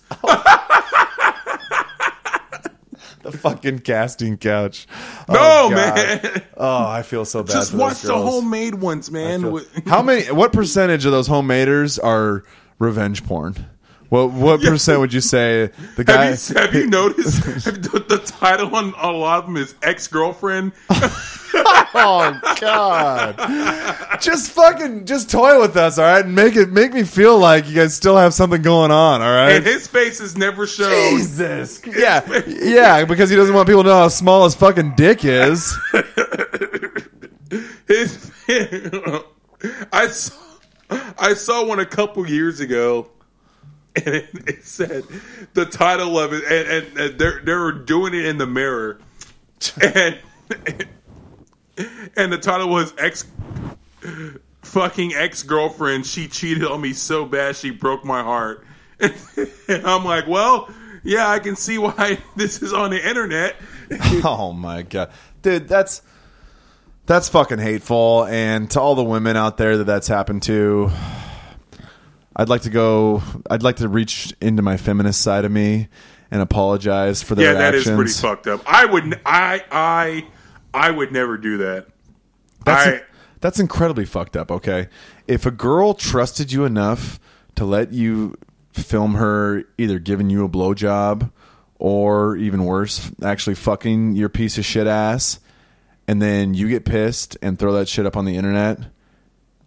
The fucking casting couch. No, oh, man. Oh, I feel so bad. Just for watch those the girls. homemade ones, man. Feel, how many? What percentage of those homemaders are revenge porn? What what Yeah. percent would you say the guy? Have you, have you noticed the, the title on a lot of them is ex-girlfriend? Oh God! Just fucking just toy with us, all right, and make it make me feel like you guys still have something going on, all right? And his face is never shown. Jesus, yeah, yeah, because he doesn't want people to know how small his fucking dick is. His, I saw I saw one a couple years ago. And it, it said the title of it, and, and, and they they were doing it in the mirror, and and the title was ex fucking ex girlfriend. She cheated on me so bad she broke my heart. And I'm like, well, yeah, I can see why this is on the internet. Oh my God, dude, that's that's fucking hateful. And to all the women out there that that's happened to, I'd like to go. I'd like to reach into my feminist side of me and apologize for their yeah, that actions. is pretty fucked up. I would, I, I, I would never do that. That's I, that's incredibly fucked up. Okay, if a girl trusted you enough to let you film her either giving you a blowjob or even worse, actually fucking your piece of shit ass, and then you get pissed and throw that shit up on the internet,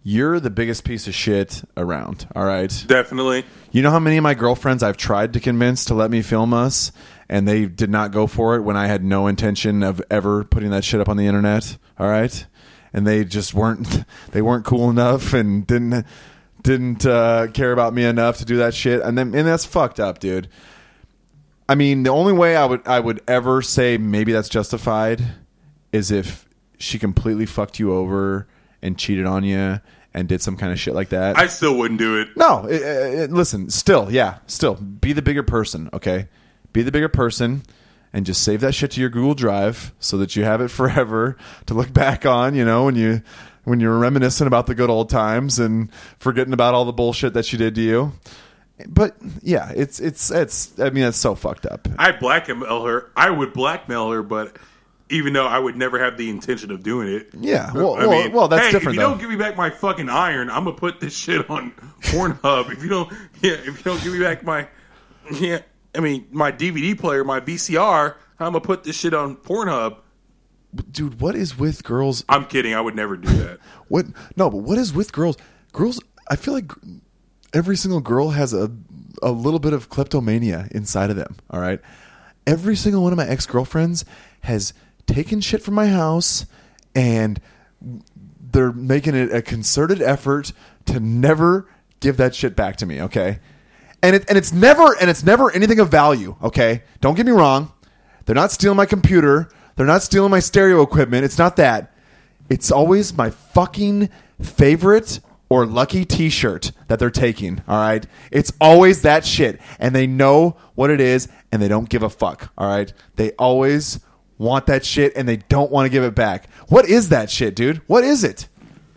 you're the biggest piece of shit around. All right. Definitely. You know how many of my girlfriends I've tried to convince to let me film us, and they did not go for it when I had no intention of ever putting that shit up on the internet. All right. And they just weren't, they weren't cool enough and didn't, didn't uh, care about me enough to do that shit. And then, and that's fucked up, dude. I mean, the only way I would, I would ever say maybe that's justified is if she completely fucked you over and cheated on you and did some kind of shit like that. I still wouldn't do it. No, it, it, listen, still, yeah, still, be the bigger person, okay? Be the bigger person and just save that shit to your Google Drive so that you have it forever to look back on, you know, when, you, when you're reminiscing about the good old times and forgetting about all the bullshit that she did to you. But, yeah, it's, it's, it's, I mean, that's so fucked up. I blackmail her. I would blackmail her, but... Even though I would never have the intention of doing it. Yeah, well, I well, mean, well that's hey, different. If you though. don't give me back my fucking iron, I'm gonna put this shit on Pornhub. If you don't, yeah, if you don't give me back my, yeah, I mean my D V D player, my V C R, I'm gonna put this shit on Pornhub. Dude, what is with girls? I'm kidding. I would never do that. What? No, but what is with girls? Girls, I feel like every single girl has a a little bit of kleptomania inside of them. All right, every single one of my ex girlfriends has taken shit from my house, and they're making it a concerted effort to never give that shit back to me. Okay, and it and it's never and it's never anything of value. Okay, don't get me wrong. They're not stealing my computer. They're not stealing my stereo equipment. It's not that. It's always my fucking favorite or lucky t-shirt that they're taking. All right, it's always that shit, and they know what it is, and they don't give a fuck. All right, they always want that shit and they don't want to give it back. What is that shit, dude? What is it?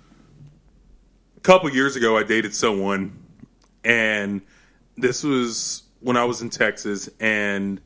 A couple years ago, I dated someone, and this was when I was in Texas, and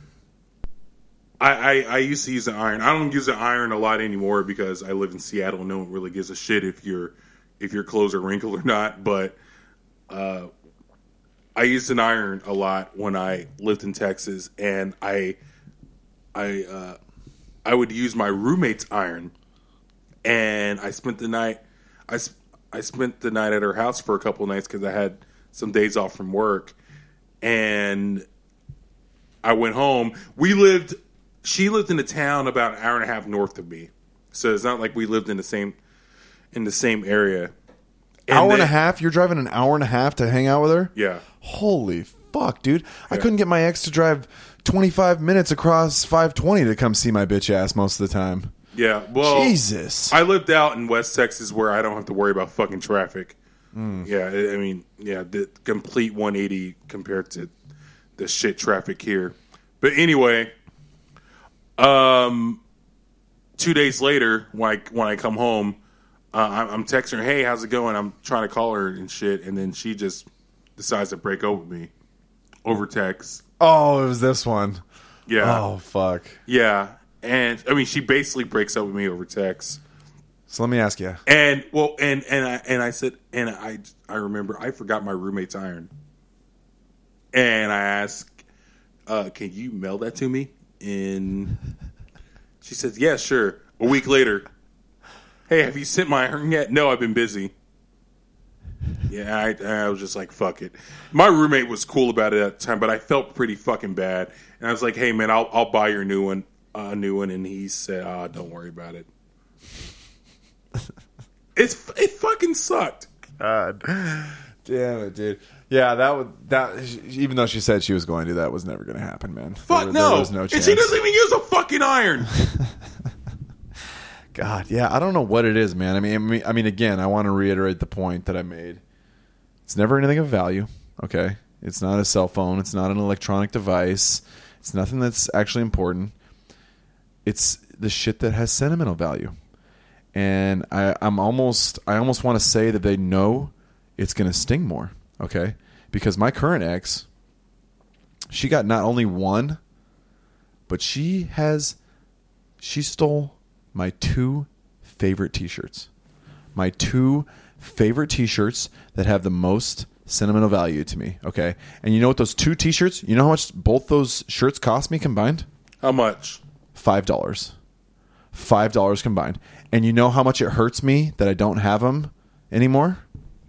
I, I, I used to use an iron. I don't use an iron a lot anymore because I live in Seattle and no one really gives a shit if your if your clothes are wrinkled or not. But uh, I used an iron a lot when I lived in Texas, and I. I uh, I would use my roommate's iron, and I spent the night. I, I spent the night at her house for a couple of nights because I had some days off from work, and I went home. We lived. She lived in a town about an hour and a half north of me, so it's not like we lived in the same in the same area. And hour then, and a half? You're driving an hour and a half to hang out with her? Yeah. Holy fuck, dude! I Yeah. couldn't get my ex to drive twenty-five minutes across five twenty to come see my bitch ass most of the time. Yeah, well, Jesus. I lived out in West Texas where I don't have to worry about fucking traffic. Mm. Yeah, I I mean, yeah, the complete one eighty compared to the shit traffic here. But anyway, um, two days later, when I when I come home, uh, I'm, I'm texting her, "Hey, how's it going?" I'm trying to call her and shit, and then she just decides to break up with me over text. Oh, it was this one. Yeah. Oh, fuck. Yeah. And I mean, she basically breaks up with me over text. So let me ask you. And well, and and I and I said, and I I remember I forgot my roommate's iron, and I asked, uh, "Can you mail that to me?" And she says, "Yeah, sure." A week later, "Hey, have you sent my iron yet?" "No, I've been busy." Yeah, I, I was just like, fuck it. My roommate was cool about it at the time, but I felt pretty fucking bad. And I was like, hey, man, I'll I'll buy your new one, a uh, new one. And he said, ah, don't worry about it. It's It fucking sucked. God damn it, dude. Yeah, that would that. Even though she said she was going to, that was never going to happen, man. Fuck there, no. There was no chance. And she doesn't even use a fucking iron. God, yeah, I don't know what it is, man. I mean, I mean, I mean, again, I want to reiterate the point that I made. It's never anything of value, okay? It's not a cell phone. It's not an electronic device. It's nothing that's actually important. It's the shit that has sentimental value. And I, I'm almost, I almost want to say that they know it's going to sting more, okay? Because my current ex, she got not only one, but she has, she stole my two favorite t-shirts. My two favorite t-shirts that have the most sentimental value to me, okay? And you know what those two t-shirts, you know how much both those shirts cost me combined? How much? Five dollars. Five dollars combined. And you know how much it hurts me that I don't have them anymore.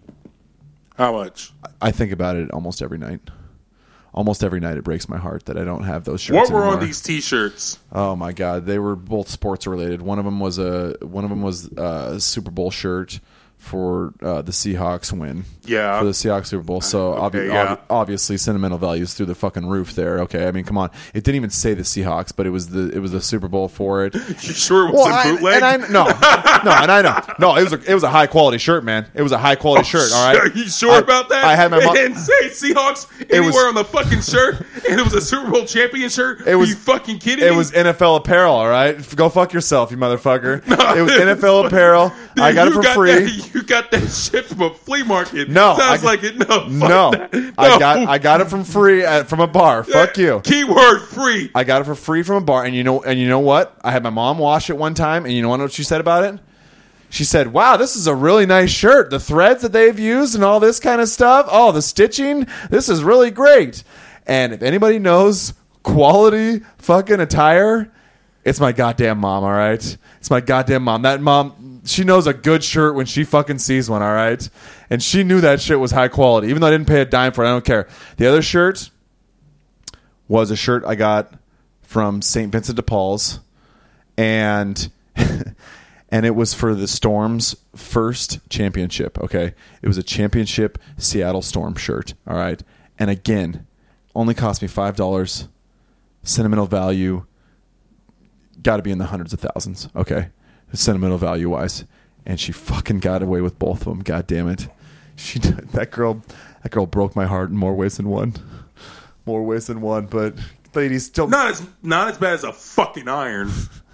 How much? I think about it almost every night. Almost every night, it breaks my heart that I don't have those shirts. What were anymore. on these T-shirts? Oh my God, they were both sports related. One of them was a one of them was a Super Bowl shirt for uh, the Seahawks win. Yeah. For the Seahawks Super Bowl. So Okay, obvi- yeah. ob- obviously sentimental values through the fucking roof there. Okay, I mean, come on. It didn't even say the Seahawks, but it was the it was the Super Bowl for it. You sure it was Well, in I, bootleg? and I no, no, and I know, no. It was a it was a high quality shirt, man. It was a high quality shirt. All right, Are you sure I- about that? I had my It mom. didn't say Seahawks It was- anywhere on the fucking shirt, and it was a Super Bowl champion shirt. It was- Are you fucking kidding It me? was N F L apparel. All right, Go fuck yourself, you motherfucker. It was N F L apparel. Dude, I got it you for got free. That, you got that shit from a flea market. No, sounds I- like it. No, fuck No, that. I No. got I got it from free at, from a bar. Fuck you. Keyword free. I got it for free from a bar, and you know, and you know what? I had my mom wash it one time, and you know what she said about it? She said, "Wow, this is a really nice shirt. The threads that they've used and all this kind of stuff. Oh, the stitching. This is really great." And if anybody knows quality fucking attire, it's my goddamn mom. All right, it's my goddamn mom. That mom, she knows a good shirt when she fucking sees one. All right, and she knew that shit was high quality, even though I didn't pay a dime for it. I don't care. The other shirt was a shirt I got from Saint Vincent de Paul's, and and it was for the Storm's first championship. Okay, it was a championship Seattle Storm shirt. All right, and again, only cost me five dollars. Sentimental value, got to be in the hundreds of thousands. Okay, sentimental value wise, and she fucking got away with both of them. God damn it, she that girl, that girl broke my heart in more ways than one. More ways than one, but ladies, still Not as not as bad as a fucking iron.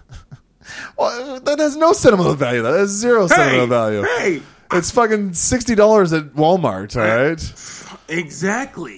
well, that has no sentimental value. That has zero sentimental value. Hey, It's fucking sixty dollars at Walmart. All right. exactly.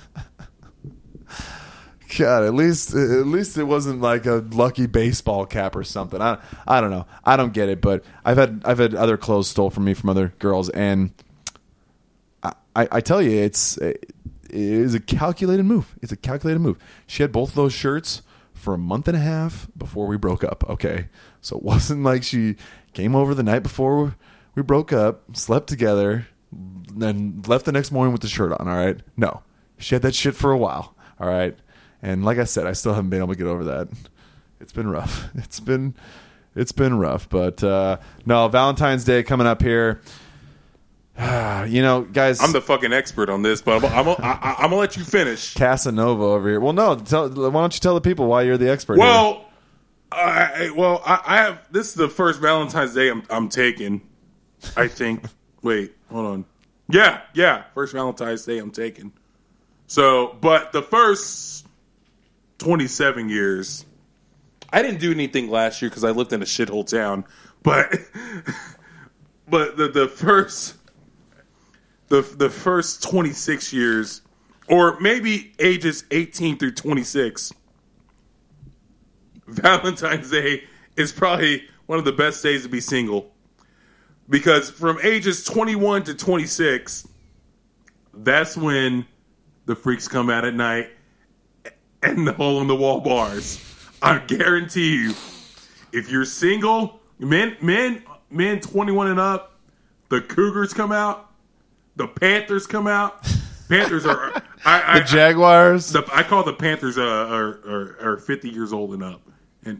God, at least at least it wasn't like a lucky baseball cap or something. I I don't know. I don't get it, but I've had I've had other clothes stole from me from other girls, and I I, I tell you, it's it is a calculated move. It's a calculated move. She had both of those shirts for a month and a half before we broke up. Okay, so it wasn't like she came over the night before we broke up, slept together, then left the next morning with the shirt on. All right, no, she had that shit for a while. All right. And like I said, I still haven't been able to get over that. It's been rough. It's been, it's been rough. But uh, no, Valentine's Day coming up here. You know, guys. I'm the fucking expert on this, but I'm, I'm, I'm, I'm gonna let you finish. Casanova over here. Well, no. Tell, why don't you tell the people why you're the expert? here? Well, I, well, I, I have. This is the first Valentine's Day I'm, I'm taking. I think. Wait, hold on. Yeah, yeah, first Valentine's Day I'm taking. So, but the first twenty-seven years, I didn't do anything last year because I lived in a shithole town. But, but the the first, the the first twenty-six years, or maybe ages eighteen through twenty-six, Valentine's Day is probably one of the best days to be single. Because from ages twenty-one to twenty-six, that's when the freaks come out at night and the hole-in-the-wall bars. I guarantee you, if you're single, men, men, men twenty-one and up, the Cougars come out, the Panthers come out. Panthers are I, I, the Jaguars. I, the, I call the Panthers uh, are, are are fifty years old and up. And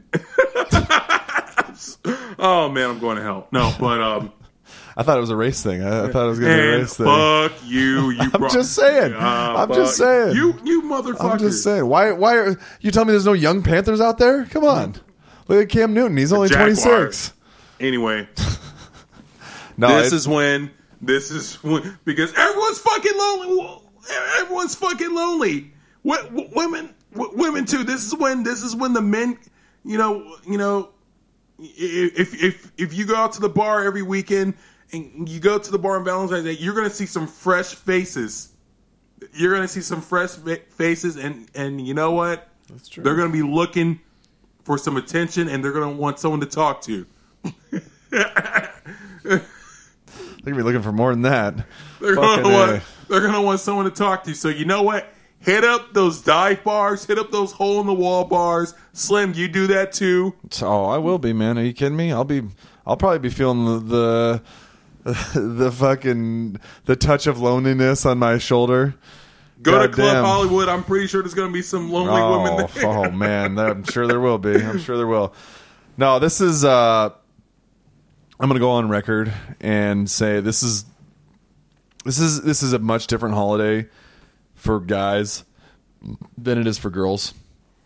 oh man, I'm going to hell. No, but um. I thought it was a race thing. I, I thought it was going to be a And race thing. fuck you! You I'm brought, just saying. Uh, I'm fuck just saying. You, you motherfucker! I'm just saying. Why? Why are you telling me there's no young Panthers out there? Come on, look at Cam Newton. He's only Jaguars. twenty-six. Anyway, No, this it- is when this is when because everyone's fucking lonely. Everyone's fucking lonely. W- w- women, w- women too. This is when this is when the men, you know, you know, if if if you go out to the bar every weekend and you go to the bar on Valentine's Day, you're gonna see some fresh faces. You're gonna see some fresh fa- faces, and and you know what? That's true. They're gonna be looking for some attention, and they're gonna want someone to talk to. They're gonna be looking for more than that. They're Fucking gonna A. want they're gonna want someone to talk to. So you know what? Hit up those dive bars. Hit up those hole in the wall bars. Slim, you do that too. Oh, I will be, man. Are you kidding me? I'll be. I'll probably be feeling the the, the fucking the touch of loneliness on my shoulder. Go God to Club damn. Hollywood. I'm pretty sure there's going to be some lonely Oh, women there. oh man, I'm sure there will be. I'm sure there will. No, this is. Uh, I'm going to go on record and say this is this is this is a much different holiday for guys than it is for girls.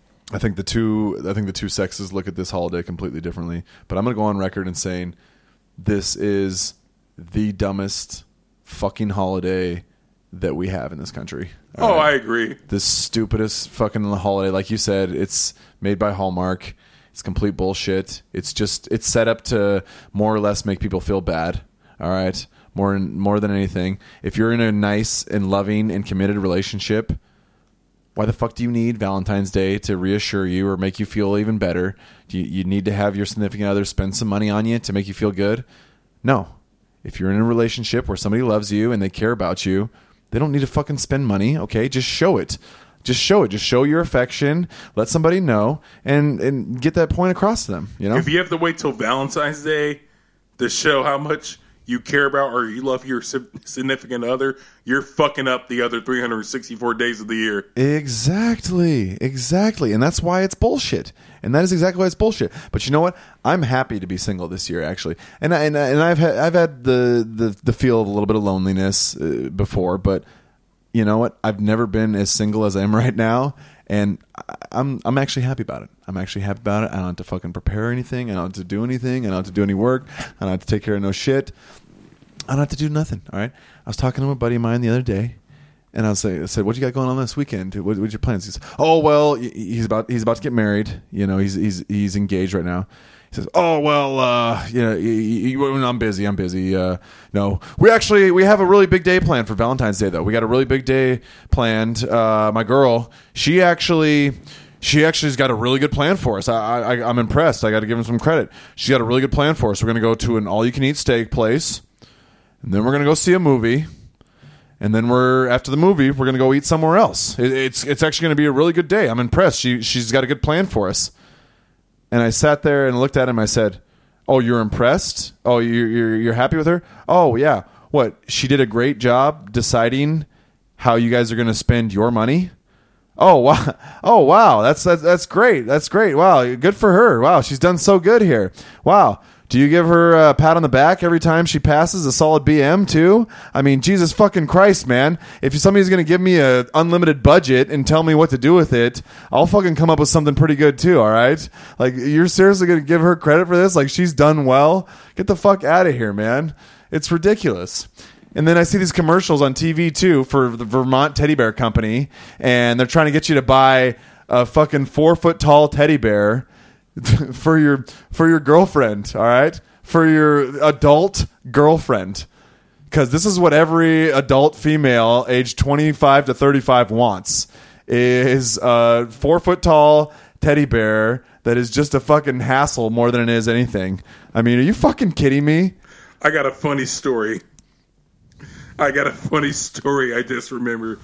I think the two I think the two sexes look at this holiday completely differently. But I'm going to go on record and saying this is the dumbest fucking holiday that we have in this country. Oh, All right? I agree. The stupidest fucking holiday. Like you said, it's made by Hallmark. It's complete bullshit. It's just, it's set up to more or less make people feel bad. All right? More, more than anything. If you're in a nice and loving and committed relationship, why the fuck do you need Valentine's Day to reassure you or make you feel even better? Do you, you need to have your significant other spend some money on you to make you feel good? No. If you're in a relationship where somebody loves you and they care about you, they don't need to fucking spend money, okay? Just show it. Just show it. Just show your affection. Let somebody know and, and get that point across to them, you know? If you have to wait till Valentine's Day to show how much you care about or you love your significant other, you're fucking up the other three hundred sixty-four days of the year. Exactly. Exactly. And that's why it's bullshit. And that is exactly why it's bullshit. But you know what? I'm happy to be single this year, actually. And I, and, I, and I've had I've had the, the, the feel of a little bit of loneliness uh, before, but you know what? I've never been as single as I am right now, and I, I'm I'm actually happy about it. I'm actually happy about it. I don't have to fucking prepare anything. I don't have to do anything. I don't have to do any work. I don't have to take care of no shit. I don't have to do nothing. All right. I was talking to a buddy of mine the other day, and I was like, I said, "What you got going on this weekend? What, what's your plans?" He says, "Oh well, he's about he's about to get married. You know, he's he's he's engaged right now." He says, "Oh well, uh, you know, you, you, I'm busy. I'm busy. Uh, no, we actually we have a really big day planned for Valentine's Day, though. We got a really big day planned. Uh, my girl, she actually." She actually's got a really good plan for us. I, I, I'm impressed. I got to give him some credit. She got a really good plan for us. We're going to go to an all-you-can-eat steak place, and then we're going to go see a movie, and then we're after the movie we're going to go eat somewhere else. It, it's it's actually going to be a really good day. I'm impressed. She she's got a good plan for us." And I sat there and looked at him. I said, "Oh, you're impressed? Oh, you're you're, you're happy with her? Oh yeah. What? She did a great job deciding how you guys are going to spend your money." Oh wow! Oh wow! That's, that's that's great. That's great. Wow, good for her. Wow, she's done so good here. Wow. Do you give her a pat on the back every time she passes a solid B M too? I mean, Jesus fucking Christ, man! If somebody's gonna give me a unlimited budget and tell me what to do with it, I'll fucking come up with something pretty good too. All right? Like, you're seriously gonna give her credit for this? Like, she's done well? Get the fuck out of here, man! It's ridiculous. And then I see these commercials on T V, too, for the Vermont Teddy Bear Company. And they're trying to get you to buy a fucking four-foot-tall teddy bear for your for your girlfriend, all right? For your adult girlfriend. Because this is what every adult female aged twenty-five to thirty-five wants, is a four-foot-tall teddy bear that is just a fucking hassle more than it is anything. I mean, are you fucking kidding me? I got a funny story. I got a funny story I just remember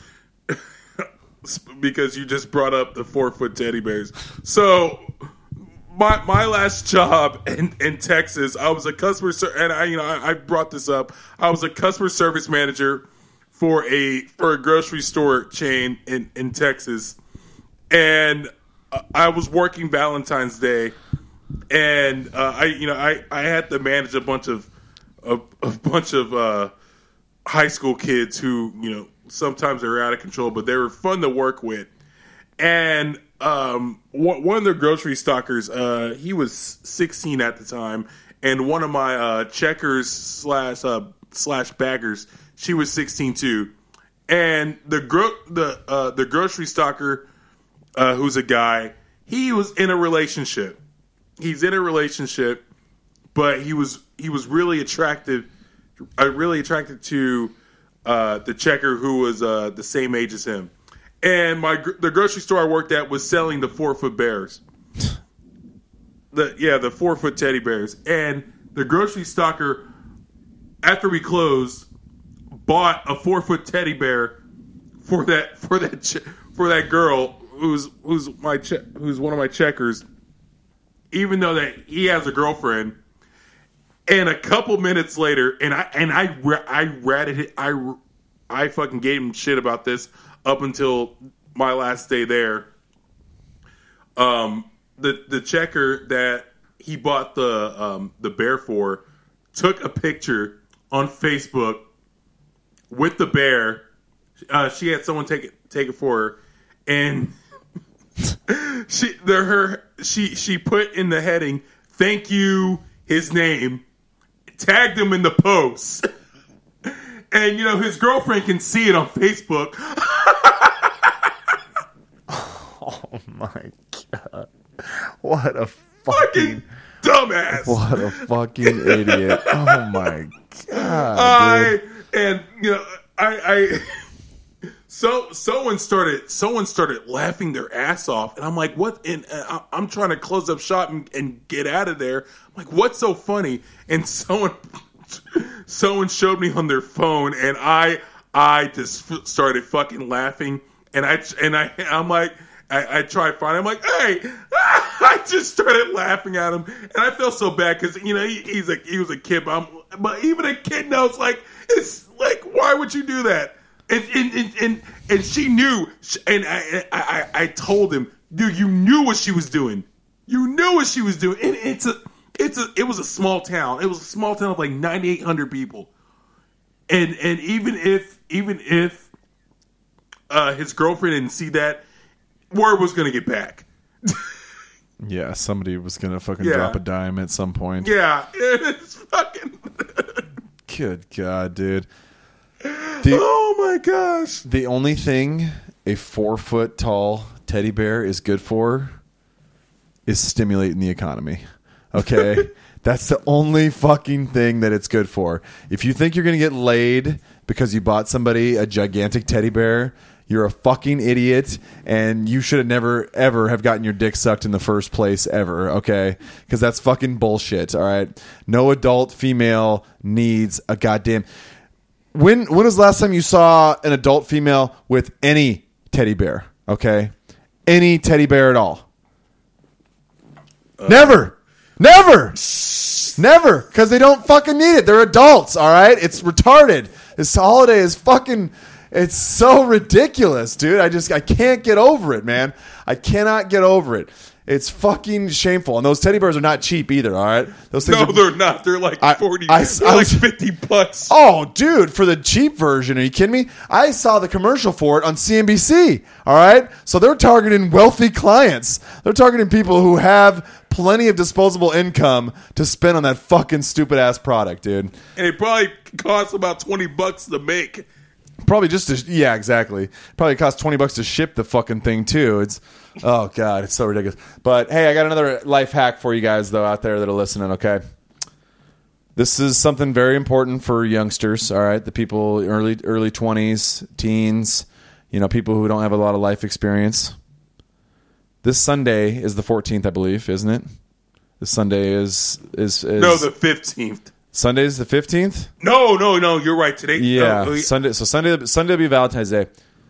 because you just brought up the four-foot teddy bears. So my my last job in, in Texas, I was a customer ser- and I you know I, I brought this up. I was a customer service manager for a for a grocery store chain in, in Texas, and I was working Valentine's Day, and uh, I you know I, I had to manage a bunch of a, a bunch of uh, high school kids who, you know, sometimes they were out of control, but they were fun to work with. And um, one of their grocery stockers, uh, he was sixteen at the time, and one of my uh, checkers slash uh, slash baggers, she was sixteen too. And the gro- the uh, the grocery stocker, uh, who's a guy, he was in a relationship. He's in a relationship, but he was he was really attractive. I really attracted to uh, the checker who was uh, the same age as him, and my the grocery store I worked at was selling the four foot bears, the yeah the four foot teddy bears, and the grocery stocker, after we closed, bought a four foot teddy bear for that for that che- for that girl who's who's my che- who's one of my checkers, even though that he has a girlfriend. And a couple minutes later, and I and I I ratted it. I I fucking gave him shit about this up until my last day there. Um, the the checker that he bought the um, the bear for took a picture on Facebook with the bear. Uh, she had someone take it take it for her, and she the her she she put in the heading, "Thank you," his name, tagged him in the post, and you know his girlfriend can see it on Facebook. Oh my god! What a fucking, fucking dumbass! What a fucking idiot! Oh my god! I dude. and you know I I so someone started someone started laughing their ass off, and I'm like, what? And uh, I'm trying to close up shop and, and get out of there. I'm like, what's so funny? And someone someone showed me on their phone, and I I just f- started fucking laughing, and I and I I'm like. I, I tried finding. I'm like, hey, I just started laughing at him, and I felt so bad because you know he, he's a he was a kid, but, I'm, but even a kid knows like it's like why would you do that? And and and and, and she knew, and I, I I told him, dude, you knew what she was doing. You knew what she was doing. And it's a it's a it was a small town. It was a small town of like ninety-eight hundred people, and and even if even if uh, his girlfriend didn't see that. Word was going to get back. Yeah, somebody was going to fucking yeah. drop a dime at some point. Yeah, it's fucking... Good God, dude. The, oh, my gosh. The only thing a four-foot-tall teddy bear is good for is stimulating the economy. Okay? That's the only fucking thing that it's good for. If you think you're going to get laid because you bought somebody a gigantic teddy bear... You're a fucking idiot, and you should have never, ever have gotten your dick sucked in the first place, ever, okay? Because that's fucking bullshit, all right? No adult female needs a goddamn... When when was the last time you saw an adult female with any teddy bear, okay? Any teddy bear at all? Uh, never! Never! Never! Because they don't fucking need it. They're adults, all right? It's retarded. This holiday is fucking... It's so ridiculous, dude. I just I can't get over it, man. I cannot get over it. It's fucking shameful. And those teddy bears are not cheap either, all right? Those things no, are, they're not. They're like forty. I, I, they're I like was, fifty bucks. Oh, dude, for the cheap version, are you kidding me? I saw the commercial for it on C N B C, all right? So they're targeting wealthy clients. They're targeting people who have plenty of disposable income to spend on that fucking stupid ass product, dude. And it probably costs about twenty bucks to make. Probably just to, yeah, exactly. Probably costs twenty bucks to ship the fucking thing too. It's, oh God, it's so ridiculous. But hey, I got another life hack for you guys though out there that are listening, okay? This is something very important for youngsters, all right? The people early early twenties, teens, you know, people who don't have a lot of life experience. This Sunday is the fourteenth, I believe, isn't it? This Sunday is is, is No, the fifteenth. Sunday is the fifteenth? No, no, no. You're right. Today, yeah, no, Sunday. So Sunday, Sunday will be Valentine's Day.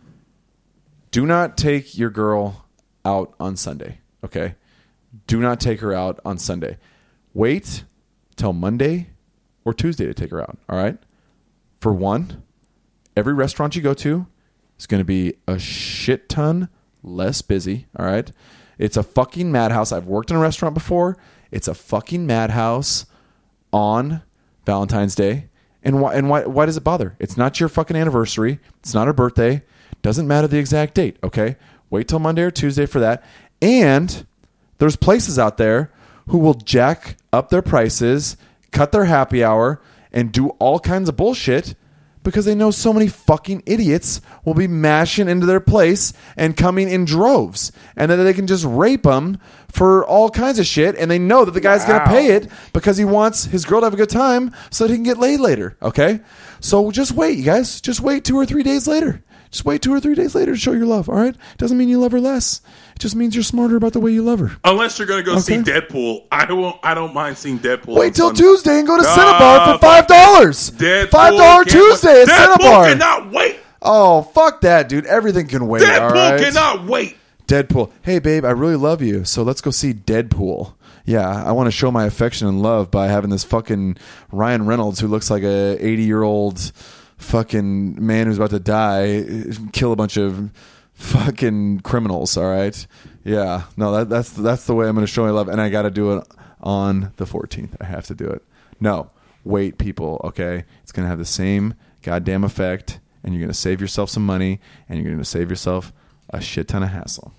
Do not take your girl out on Sunday. Okay, do not take her out on Sunday. Wait till Monday or Tuesday to take her out. All right. For one, every restaurant you go to is going to be a shit ton less busy. All right. It's a fucking madhouse. I've worked in a restaurant before. It's a fucking madhouse on Valentine's Day. And why and why why does it bother? It's not your fucking anniversary. It's not her birthday. Doesn't matter the exact date, okay? Wait till Monday or Tuesday for that. And there's places out there who will jack up their prices, cut their happy hour, and do all kinds of bullshit because they know so many fucking idiots will be mashing into their place and coming in droves. And then they can just rape them for all kinds of shit. And they know that the guy's wow. going to pay it because he wants his girl to have a good time so that he can get laid later. Okay? So just wait, you guys. Just wait two or three days later. Just wait two or three days later to show your love, all right? Doesn't mean you love her less. It just means you're smarter about the way you love her. Unless you're going to go okay. see Deadpool. I won't. I don't mind seeing Deadpool. Wait till Sunday. Tuesday and go to uh, Cinebar for five dollars. Deadpool five dollars Tuesday at Deadpool Cinebar. cannot wait. Oh, fuck that, dude. Everything can wait, Deadpool all right? cannot wait. Deadpool. Hey, babe, I really love you, so let's go see Deadpool. Yeah, I want to show my affection and love by having this fucking Ryan Reynolds who looks like a eighty-year-old fucking man who's about to die kill a bunch of fucking criminals, all right? Yeah, no, that, that's that's the way I'm going to show my love, and I got to do it on the fourteenth. I have to do it. No, wait, people, okay? It's going to have the same goddamn effect, and you're going to save yourself some money, and you're going to save yourself a shit ton of hassle.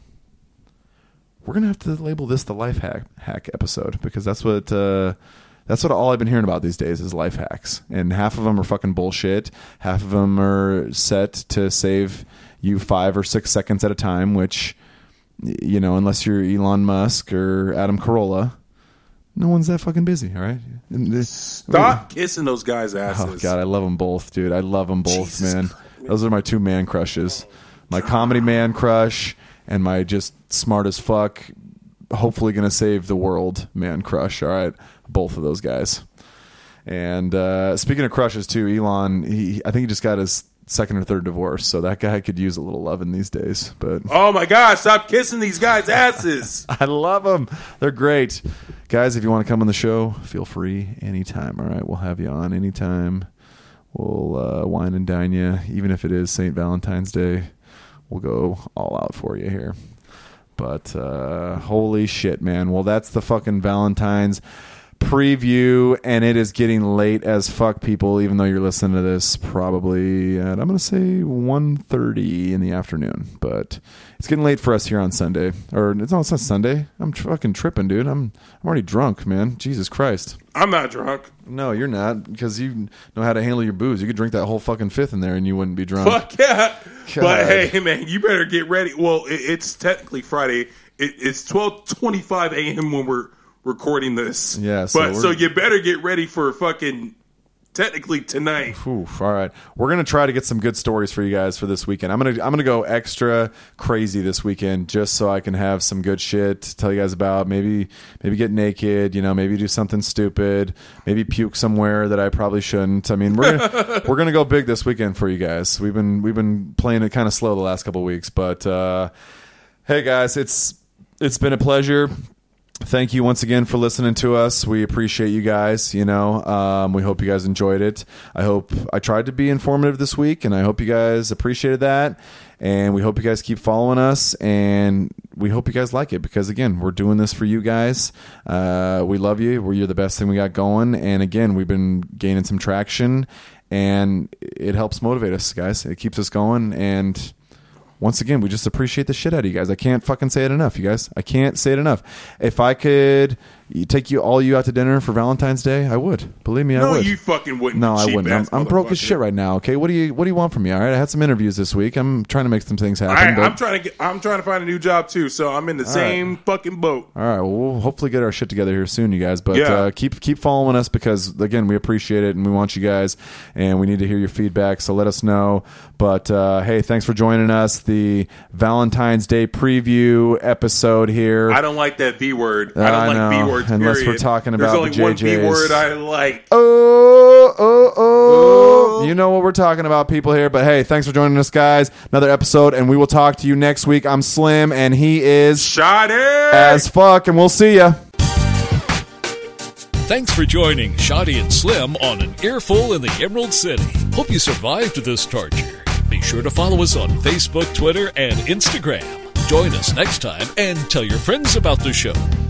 We're gonna have to label this the life hack hack episode because that's what uh, that's what all I've been hearing about these days is life hacks, and half of them are fucking bullshit. Half of them are set to save you five or six seconds at a time, which, you know, unless you're Elon Musk or Adam Carolla, no one's that fucking busy. All right, stop kissing those guys' asses. Oh god, I love them both, dude. I love them both, Jesus man. Christ. Those are my two man crushes. My comedy man crush and my just smart as fuck, hopefully going to save the world man crush. All right, both of those guys. And uh, speaking of crushes too, Elon, he I think he just got his second or third divorce, so that guy could use a little loving these days. But oh my gosh, stop kissing these guys' asses. I love them. They're great. Guys, if you want to come on the show, feel free anytime. All right, we'll have you on anytime. We'll uh, wine and dine you, even if it is Saint Valentine's Day. We'll go all out for you here. But uh, holy shit, man. Well, that's the fucking Valentine's preview, and it is getting late as fuck, people, even though you're listening to this probably at, I'm going to say one thirty in the afternoon. But it's getting late for us here on Sunday. Or it's not, it's not Sunday. I'm fucking tripping, dude. I'm I'm already drunk, man. Jesus Christ. I'm not drunk. No, you're not, because you know how to handle your booze. You could drink that whole fucking fifth in there and you wouldn't be drunk. Fuck yeah. God. But hey, man, you better get ready. Well, it, it's technically Friday. It, it's twelve twenty-five a.m. when we're recording this. Yeah, so but we're- so you better get ready for fucking technically tonight. Oof, all right, we're gonna try to get some good stories for you guys for this weekend. I'm gonna I'm gonna go extra crazy this weekend just so I can have some good shit to tell you guys about. Maybe maybe get naked, you know, maybe do something stupid, maybe puke somewhere that I probably shouldn't. I mean, we're gonna, we're gonna go big this weekend for you guys. We've been we've been playing it kind of slow the last couple of weeks, but uh, hey guys, it's it's been a pleasure. Thank you once again for listening to us. We appreciate you guys. You know, um, we hope you guys enjoyed it. I hope I tried to be informative this week, and I hope you guys appreciated that. And we hope you guys keep following us, and we hope you guys like it because, again, we're doing this for you guys. Uh, we love you. We're, you're the best thing we got going. And, again, we've been gaining some traction, and it helps motivate us, guys. It keeps us going, and once again, we just appreciate the shit out of you guys. I can't fucking say it enough, you guys. I can't say it enough. If I could take you all you out to dinner for Valentine's Day, I would. Believe me, I No, would. you fucking wouldn't. No, I cheap wouldn't. I'm, ass I'm broke as motherfucker. shit right now. Okay, what do you what do you want from me? All right, I had some interviews this week. I'm trying to make some things happen. I, but, I'm trying to get. I'm trying to find a new job too. So I'm in the same fucking boat. all right, well, we'll hopefully get our shit together here soon, you guys. But Yeah. uh, keep keep following us because, again, we appreciate it and we want you guys, and we need to hear your feedback. So let us know. But uh, hey, thanks for joining us. The Valentine's Day preview episode here. I don't like that V word. I don't I like know, V words. unless period. we're talking There's about only the one J Js. V word I like. Oh, oh, oh. You know what we're talking about, people here. But hey, thanks for joining us, guys. Another episode, and we will talk to you next week. I'm Slim, and he is Shot it as fuck, and we'll see ya. Thanks for joining Shoddy and Slim on An Earful in the Emerald City. Hope you survived this torture. Be sure to follow us on Facebook, Twitter, and Instagram. Join us next time and tell your friends about the show.